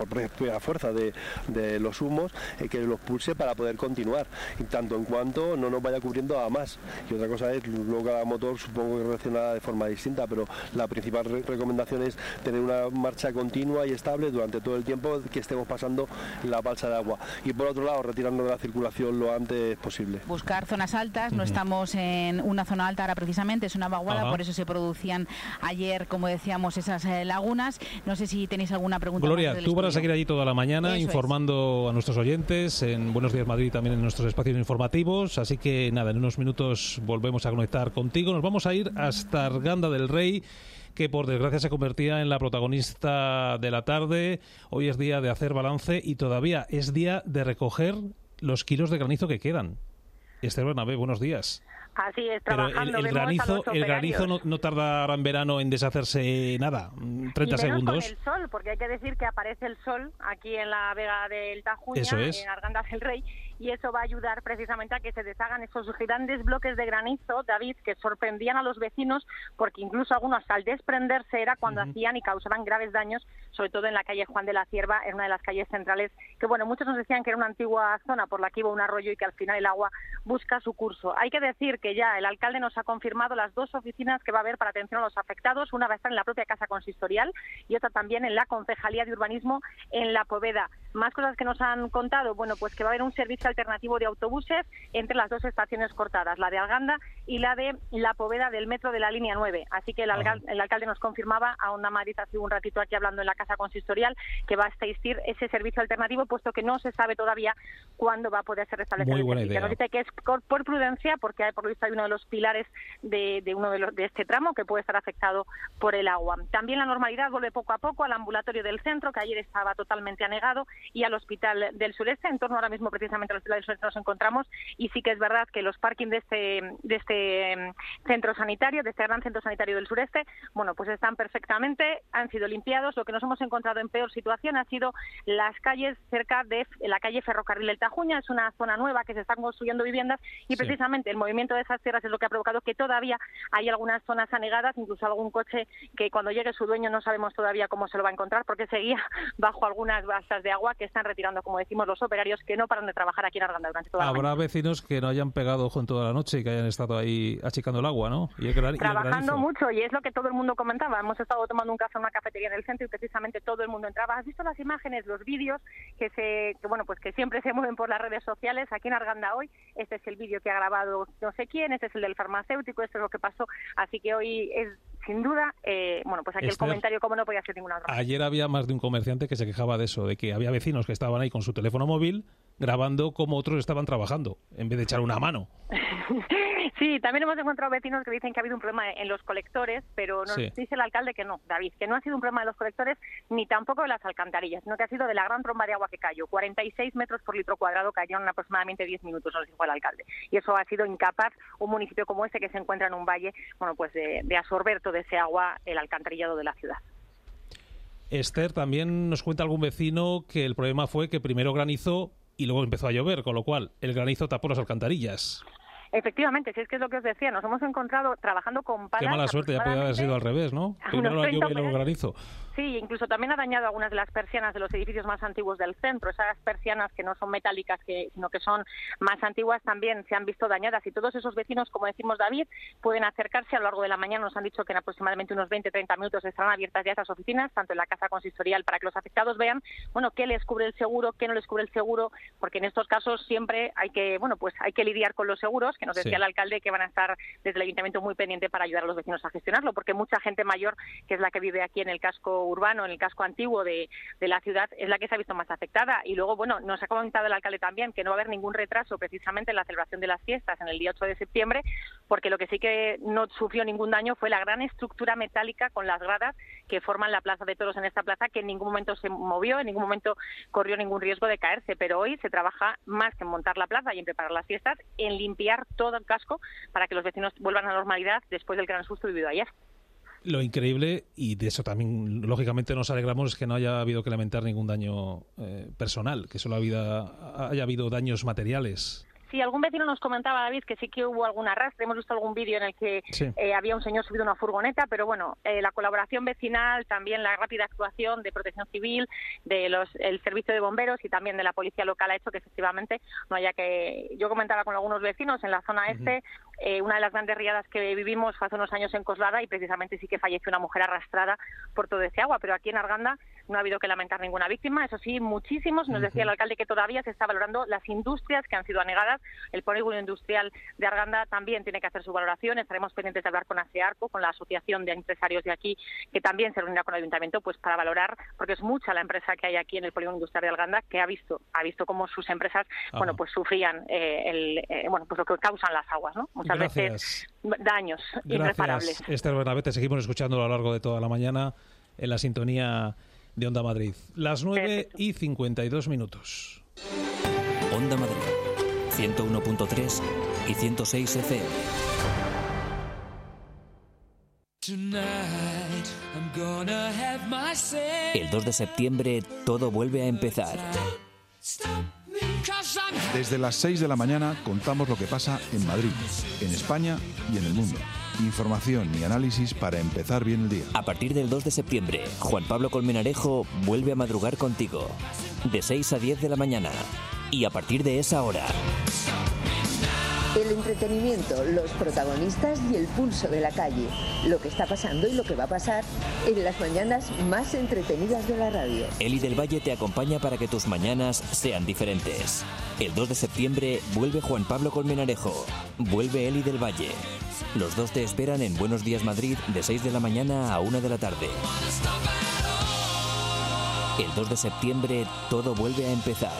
fuerza de los humos, que los pulse para poder continuar, y tanto en cuanto no nos vaya cubriendo a más. Y otra cosa es, luego cada motor supongo que reacciona de forma distinta, pero la principal recomendación es tener una marcha continua y estable durante todo el tiempo que estemos pasando la balsa de agua, y por otro lado retirarnos de la circulación lo antes posible. Buscar zonas altas, no estamos en una zona alta ahora precisamente, es una vaguada, por eso se producían ayer, como decíamos, esas lagunas. No sé si tenéis alguna pregunta. Gloria, tú vas a seguir allí toda la mañana informando a nuestros oyentes en Buenos Días Madrid, también en nuestros espacios informativos, así que nada, en unos minutos volvemos a conectar contigo. Nos vamos a ir hasta Arganda del Rey, que por desgracia se convertía en la protagonista de la tarde. Hoy es día de hacer balance y todavía es día de recoger los kilos de granizo que quedan. Esther Bernabé, buenos días. Así es, trabajando. Pero el granizo no tardará en verano en deshacerse nada, 30 segundos. Con el sol, porque hay que decir que aparece el sol aquí en la Vega del Tajuña, en Arganda del Rey, y eso va a ayudar precisamente a que se deshagan esos grandes bloques de granizo, David, que sorprendían a los vecinos, porque incluso algunos al desprenderse era cuando hacían y causaban graves daños, sobre todo en la calle Juan de la Cierva, en una de las calles centrales, que muchos nos decían que era una antigua zona por la que iba un arroyo y que al final el agua busca su curso. Hay que decir que ya el alcalde nos ha confirmado las 2 oficinas que va a haber para atención a los afectados. Una va a estar en la propia Casa Consistorial y otra también en la Concejalía de Urbanismo en La Poveda. Más cosas que nos han contado, pues que va a haber un servicio alternativo de autobuses entre las 2 estaciones cortadas, la de Arganda y la de La Poveda del metro de la línea 9. Así que el alcalde nos confirmaba a Onda Madrid hace un ratito aquí hablando en la Casa Consistorial que va a existir ese servicio alternativo, puesto que no se sabe todavía cuándo va a poder ser restablecido el servicio. Nos dice que es por prudencia, porque por lo visto hay uno de los pilares de este tramo que puede estar afectado por el agua. También la normalidad vuelve poco a poco al ambulatorio del centro, que ayer estaba totalmente anegado, y al hospital del sureste. En torno ahora mismo precisamente al hospital del sureste nos encontramos, y sí que es verdad que los parkings de este centro sanitario, de este gran centro sanitario del sureste, pues están perfectamente, han sido limpiados. Lo que nos hemos encontrado en peor situación ha sido las calles cerca de la calle Ferrocarril del Tajuña. Es una zona nueva que se están construyendo viviendas, y precisamente el movimiento de esas tierras es lo que ha provocado que todavía hay algunas zonas anegadas, incluso algún coche que cuando llegue su dueño no sabemos todavía cómo se lo va a encontrar, porque seguía bajo algunas balsas de agua que están retirando, como decimos, los operarios que no paran de trabajar aquí en Arganda durante toda la mañana. Habrá vecinos que no hayan pegado ojo en toda la noche y que hayan estado ahí achicando el agua, ¿no? Trabajando mucho, y es lo que todo el mundo comentaba. Hemos estado tomando un café en una cafetería en el centro y precisamente todo el mundo entraba. ¿Has visto las imágenes, los vídeos que siempre se mueven por las redes sociales aquí en Arganda hoy? Este es el vídeo que ha grabado no sé quién, este es el del farmacéutico, esto es lo que pasó. Así que hoy es sin duda, aquí el comentario como no podía ser ninguna otra. Ayer había más de un comerciante que se quejaba de eso, de que había vecinos que estaban ahí con su teléfono móvil grabando cómo otros estaban trabajando, en vez de echar una mano. Sí, también hemos encontrado vecinos que dicen que ha habido un problema en los colectores, pero nos dice el alcalde que no, David, que no ha sido un problema de los colectores ni tampoco de las alcantarillas, sino que ha sido de la gran tromba de agua que cayó. 46 metros por litro cuadrado cayeron en aproximadamente 10 minutos, nos dijo el alcalde. Y eso ha sido incapaz un municipio como este, que se encuentra en un valle, bueno, pues de absorber todo ese agua, el alcantarillado de la ciudad. Esther, también nos cuenta algún vecino que el problema fue que primero granizó y luego empezó a llover, con lo cual el granizo tapó las alcantarillas. Efectivamente, si es que es lo que os decía, nos hemos encontrado trabajando con palas. Qué mala suerte, ya podría haber sido al revés, ¿no? Primero la lluvia y luego el granizo. Sí, incluso también ha dañado algunas de las persianas de los edificios más antiguos del centro. Esas persianas que no son metálicas, sino que son más antiguas, también se han visto dañadas. Y todos esos vecinos, como decimos, David, pueden acercarse a lo largo de la mañana. Nos han dicho que en aproximadamente unos 20-30 minutos estarán abiertas ya esas oficinas, tanto en la casa consistorial, para que los afectados vean, bueno, qué les cubre el seguro, qué no les cubre el seguro, porque en estos casos siempre hay que lidiar con los seguros, que nos decía el alcalde que van a estar desde el ayuntamiento muy pendiente para ayudar a los vecinos a gestionarlo, porque mucha gente mayor, que es la que vive aquí en el casco urbano, en el casco antiguo de la ciudad, es la que se ha visto más afectada. Y luego, bueno, nos ha comentado el alcalde también que no va a haber ningún retraso precisamente en la celebración de las fiestas en el día 8 de septiembre, porque lo que sí que no sufrió ningún daño fue la gran estructura metálica con las gradas que forman la plaza de toros en esta plaza, que en ningún momento se movió, en ningún momento corrió ningún riesgo de caerse, pero hoy se trabaja más que en montar la plaza y en preparar las fiestas, en limpiar todo el casco para que los vecinos vuelvan a la normalidad después del gran susto vivido ayer. Lo increíble, y de eso también lógicamente nos alegramos, es que no haya habido que lamentar ningún daño personal, que solo haya habido daños materiales. Sí, algún vecino nos comentaba, David, que sí que hubo algún arrastre. Hemos visto algún vídeo en el que había un señor subido a una furgoneta, pero bueno, la colaboración vecinal, también la rápida actuación de Protección Civil, el servicio de bomberos y también de la policía local ha hecho que efectivamente no haya que... Yo comentaba con algunos vecinos en la zona este, una de las grandes riadas que vivimos fue hace unos años en Coslada y precisamente sí que falleció una mujer arrastrada por todo ese agua, pero aquí en Arganda no ha habido que lamentar ninguna víctima. Eso sí, muchísimos. Nos decía el alcalde que todavía se está valorando las industrias que han sido anegadas. El polígono industrial de Arganda también tiene que hacer su valoración. Estaremos pendientes de hablar con ASEARCO, con la asociación de empresarios de aquí, que también se reunirá con el ayuntamiento, pues para valorar, porque es mucha la empresa que hay aquí en el polígono industrial de Arganda que ha visto cómo sus empresas, bueno, pues sufrían pues lo que causan las aguas, ¿no? Muchas veces daños irreparables. Esther Bernabé, seguimos escuchando a lo largo de toda la mañana en la sintonía de Onda Madrid. Las 9:52 minutos. Onda Madrid, 101.3 y 106 FM. El 2 de septiembre todo vuelve a empezar. Desde las 6 de la mañana contamos lo que pasa en Madrid, en España y en el mundo. Información y análisis para empezar bien el día. A partir del 2 de septiembre, Juan Pablo Colmenarejo vuelve a madrugar contigo. De 6 a 10 de la mañana. Y a partir de esa hora... El entretenimiento, los protagonistas y el pulso de la calle. Lo que está pasando y lo que va a pasar en las mañanas más entretenidas de la radio. Eli del Valle te acompaña para que tus mañanas sean diferentes. El 2 de septiembre vuelve Juan Pablo Colmenarejo. Vuelve Eli del Valle. Los dos te esperan en Buenos Días Madrid de 6 de la mañana a 1 de la tarde. El 2 de septiembre todo vuelve a empezar.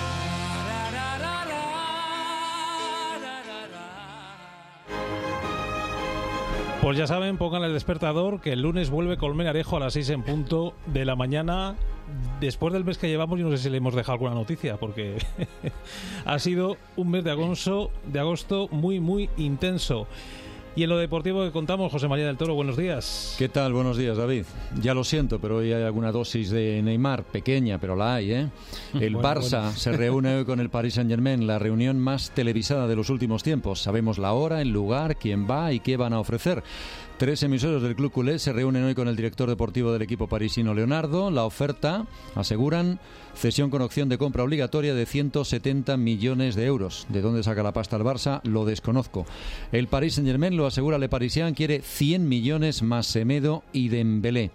Pues ya saben, pongan el despertador, que el lunes vuelve Colmenarejo a las 6 en punto de la mañana. Después del mes que llevamos, yo no sé si le hemos dejado alguna noticia, porque ha sido un mes de agosto muy, muy intenso. Y en lo deportivo que contamos, José María del Toro, buenos días. ¿Qué tal? Buenos días, David. Ya lo siento, pero hoy hay alguna dosis de Neymar, pequeña, pero la hay, ¿eh? El Barça se reúne hoy con el Paris Saint-Germain, la reunión más televisada de los últimos tiempos. Sabemos la hora, el lugar, quién va y qué van a ofrecer. 3 emisores del club culé se reúnen hoy con el director deportivo del equipo parisino, Leonardo. La oferta, aseguran, cesión con opción de compra obligatoria de 170 millones de euros. ¿De dónde saca la pasta el Barça? Lo desconozco. El Paris Saint-Germain, lo asegura Le Parisien, quiere 100 millones más Semedo y Dembélé.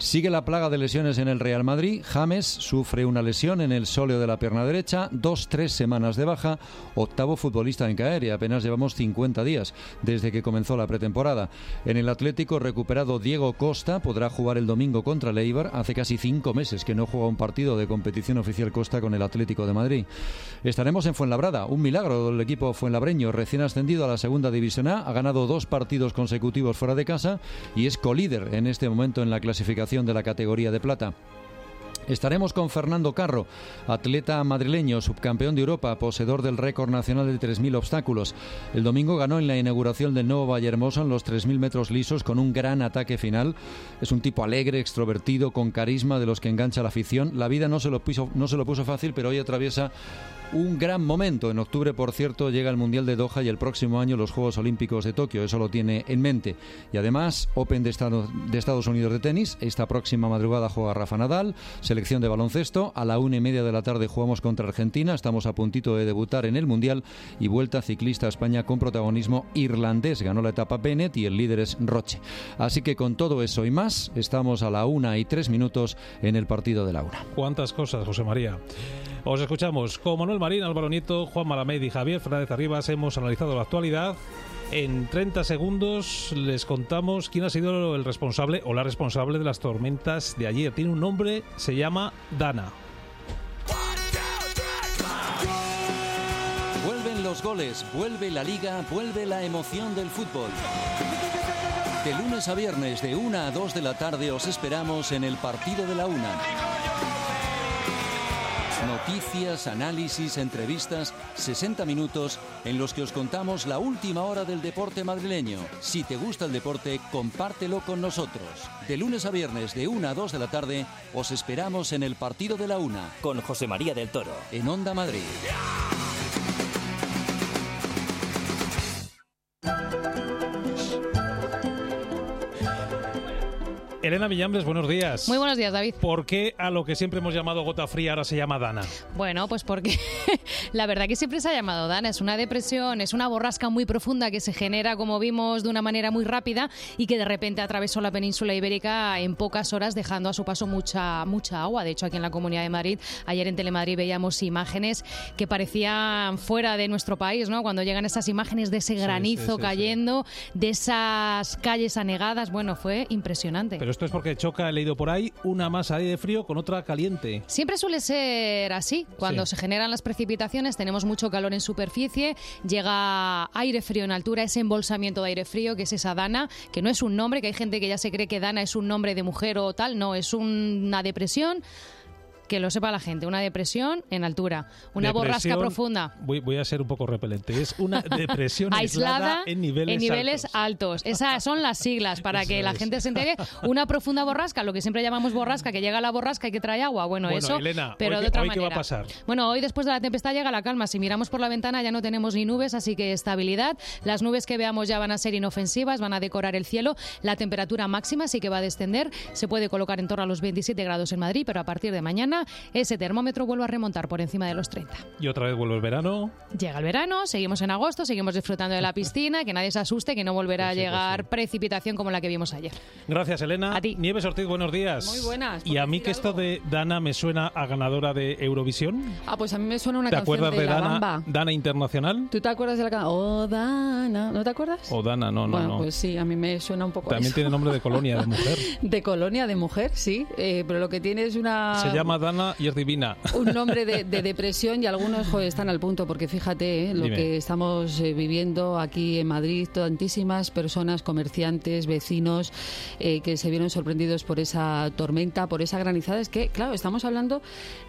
Sigue la plaga de lesiones en el Real Madrid. James sufre una lesión en el sóleo de la pierna derecha, 2-3 semanas de baja, octavo futbolista en caer y apenas llevamos 50 días desde que comenzó la pretemporada. En el Atlético, recuperado Diego Costa, podrá jugar el domingo contra el Eibar. Hace casi 5 meses que no juega un partido de competición oficial Costa con el Atlético de Madrid. Estaremos en Fuenlabrada, un milagro del equipo fuenlabreño, recién ascendido a la Segunda División A, ha ganado 2 partidos consecutivos fuera de casa y es colíder en este momento en la clasificación de la categoría de plata. Estaremos con Fernando Carro, atleta madrileño, subcampeón de Europa, poseedor del récord nacional de 3.000 obstáculos. El domingo ganó en la inauguración del nuevo Vallehermoso en los 3.000 metros lisos con un gran ataque final. Es un tipo alegre, extrovertido, con carisma, de los que engancha la afición. La vida no se lo puso fácil, pero hoy atraviesa un gran momento. En octubre, por cierto, llega el Mundial de Doha y el próximo año los Juegos Olímpicos de Tokio. Eso lo tiene en mente. Y además, Open de Estados Unidos de tenis. Esta próxima madrugada juega Rafa Nadal. Selección de baloncesto. A la 1:30 de la tarde jugamos contra Argentina. Estamos a puntito de debutar en el Mundial. Y vuelta ciclista a España con protagonismo irlandés. Ganó la etapa Bennett y el líder es Roche. Así que con todo eso y más, estamos a la 1:03 en el partido de la 1. ¿Cuántas cosas, José María? Os escuchamos con Manuel Marín, Álvaro Nieto, Juan Malamed y Javier Fernández Arribas. Hemos analizado la actualidad. En 30 segundos les contamos quién ha sido el responsable o la responsable de las tormentas de ayer. Tiene un nombre, se llama Dana. Vuelven los goles, vuelve la Liga, vuelve la emoción del fútbol. De lunes a viernes, de 1 a 2 de la tarde, os esperamos en el partido de la 1. Noticias, análisis, entrevistas, 60 minutos en los que os contamos la última hora del deporte madrileño. Si te gusta el deporte, compártelo con nosotros. De lunes a viernes, de 1 a 2 de la tarde, os esperamos en el partido de la 1. Con José María del Toro. En Onda Madrid. Elena Villambres, buenos días. Muy buenos días, David. ¿Por qué a lo que siempre hemos llamado gota fría ahora se llama Dana? Bueno, pues porque la verdad que siempre se ha llamado Dana. Es una depresión, es una borrasca muy profunda que se genera, como vimos, de una manera muy rápida y que de repente atravesó la península ibérica en pocas horas, dejando a su paso mucha agua. De hecho, aquí en la Comunidad de Madrid, ayer en Telemadrid veíamos imágenes que parecían fuera de nuestro país, ¿no? Cuando llegan esas imágenes de ese granizo cayendo, de esas calles anegadas, bueno, fue impresionante. Pero esto es porque choca, he leído por ahí, una masa de aire frío con otra caliente. Siempre suele ser así. Cuando se generan las precipitaciones, tenemos mucho calor en superficie, llega aire frío en altura, ese embolsamiento de aire frío, que es esa Dana, que no es un nombre, que hay gente que ya se cree que Dana es un nombre de mujer o tal, no, es una depresión. Que lo sepa la gente, una depresión en altura, una borrasca profunda. Voy a ser un poco repelente. Es una depresión aislada en niveles altos. Esas son las siglas para que la gente se entere. Una profunda borrasca, lo que siempre llamamos borrasca, que llega la borrasca y que trae agua. Bueno, eso, Elena, pero de otra manera. ¿Qué va a pasar? Bueno, hoy después de la tempestad llega la calma. Si miramos por la ventana ya no tenemos ni nubes, así que estabilidad. Las nubes que veamos ya van a ser inofensivas, van a decorar el cielo. La temperatura máxima sí que va a descender. Se puede colocar en torno a los 27 grados en Madrid, pero a partir de mañana ese termómetro vuelve a remontar por encima de los 30. Y otra vez vuelve el verano. Llega el verano, seguimos en agosto, seguimos disfrutando de la piscina, que nadie se asuste, que no volverá a llegar precipitación como la que vimos ayer. Gracias, Elena. A ti. Nieves Ortiz, buenos días. Muy buenas. Y a mí que esto de Dana me suena a ganadora de Eurovisión. Ah, pues a mí me suena una canción de La Dana, Bamba. ¿Te acuerdas de Dana Internacional? ¿Tú te acuerdas de la canción? Oh, Dana, ¿no te acuerdas? O Dana, no. Bueno, pues sí, a mí me suena un poco También eso. tiene nombre de colonia de mujer. De colonia de mujer, sí, pero lo que tiene es una... Se llama Dana y es divina. Un nombre de depresión y algunos están al punto, porque fíjate lo que estamos viviendo aquí en Madrid, tantísimas personas, comerciantes, vecinos, que se vieron sorprendidos por esa tormenta, por esa granizada. Es que, claro, estamos hablando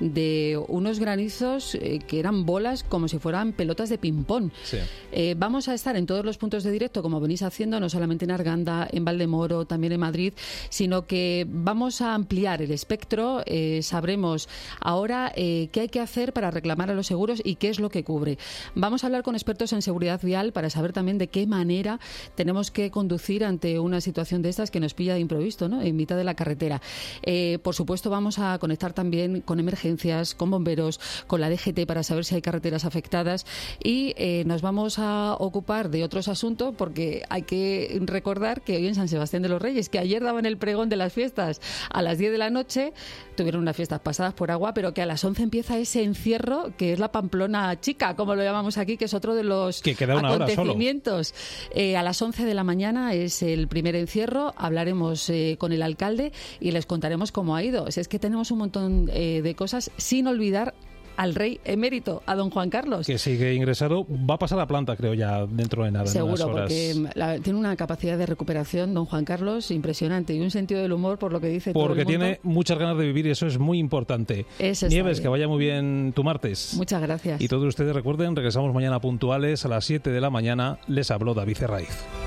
de unos granizos que eran bolas como si fueran pelotas de ping-pong. Sí. Vamos a estar en todos los puntos de directo, como venís haciendo, no solamente en Arganda, en Valdemoro, también en Madrid, sino que vamos a ampliar el espectro. Sabremos decimos ahora qué hay que hacer para reclamar a los seguros y qué es lo que cubre. Vamos a hablar con expertos en seguridad vial para saber también de qué manera tenemos que conducir ante una situación de estas que nos pilla de improviso, ¿no?, en mitad de la carretera. Por supuesto, vamos a conectar también con emergencias, con bomberos, con la DGT para saber si hay carreteras afectadas y nos vamos a ocupar de otros asuntos porque hay que recordar que hoy en San Sebastián de los Reyes, que ayer daban el pregón de las fiestas a las 10 de la noche, tuvieron unas fiestas pasadas por agua, pero que a las 11 empieza ese encierro que es la Pamplona Chica, como lo llamamos aquí, que es otro de los acontecimientos. A las 11 de la mañana es el primer encierro, hablaremos con el alcalde y les contaremos cómo ha ido. Es que tenemos un montón de cosas, sin olvidar al rey emérito, a don Juan Carlos. Que sigue ingresado, va a pasar a planta, creo, ya dentro de nada. Seguro, en unas porque tiene una capacidad de recuperación, don Juan Carlos, impresionante, y un sentido del humor, por lo que dice todo el mundo. Porque tiene muchas ganas de vivir y eso es muy importante. Nieves, que vaya muy bien tu martes. Muchas gracias. Y todos ustedes recuerden, regresamos mañana puntuales a las 7 de la mañana. Les habló David Herraiz.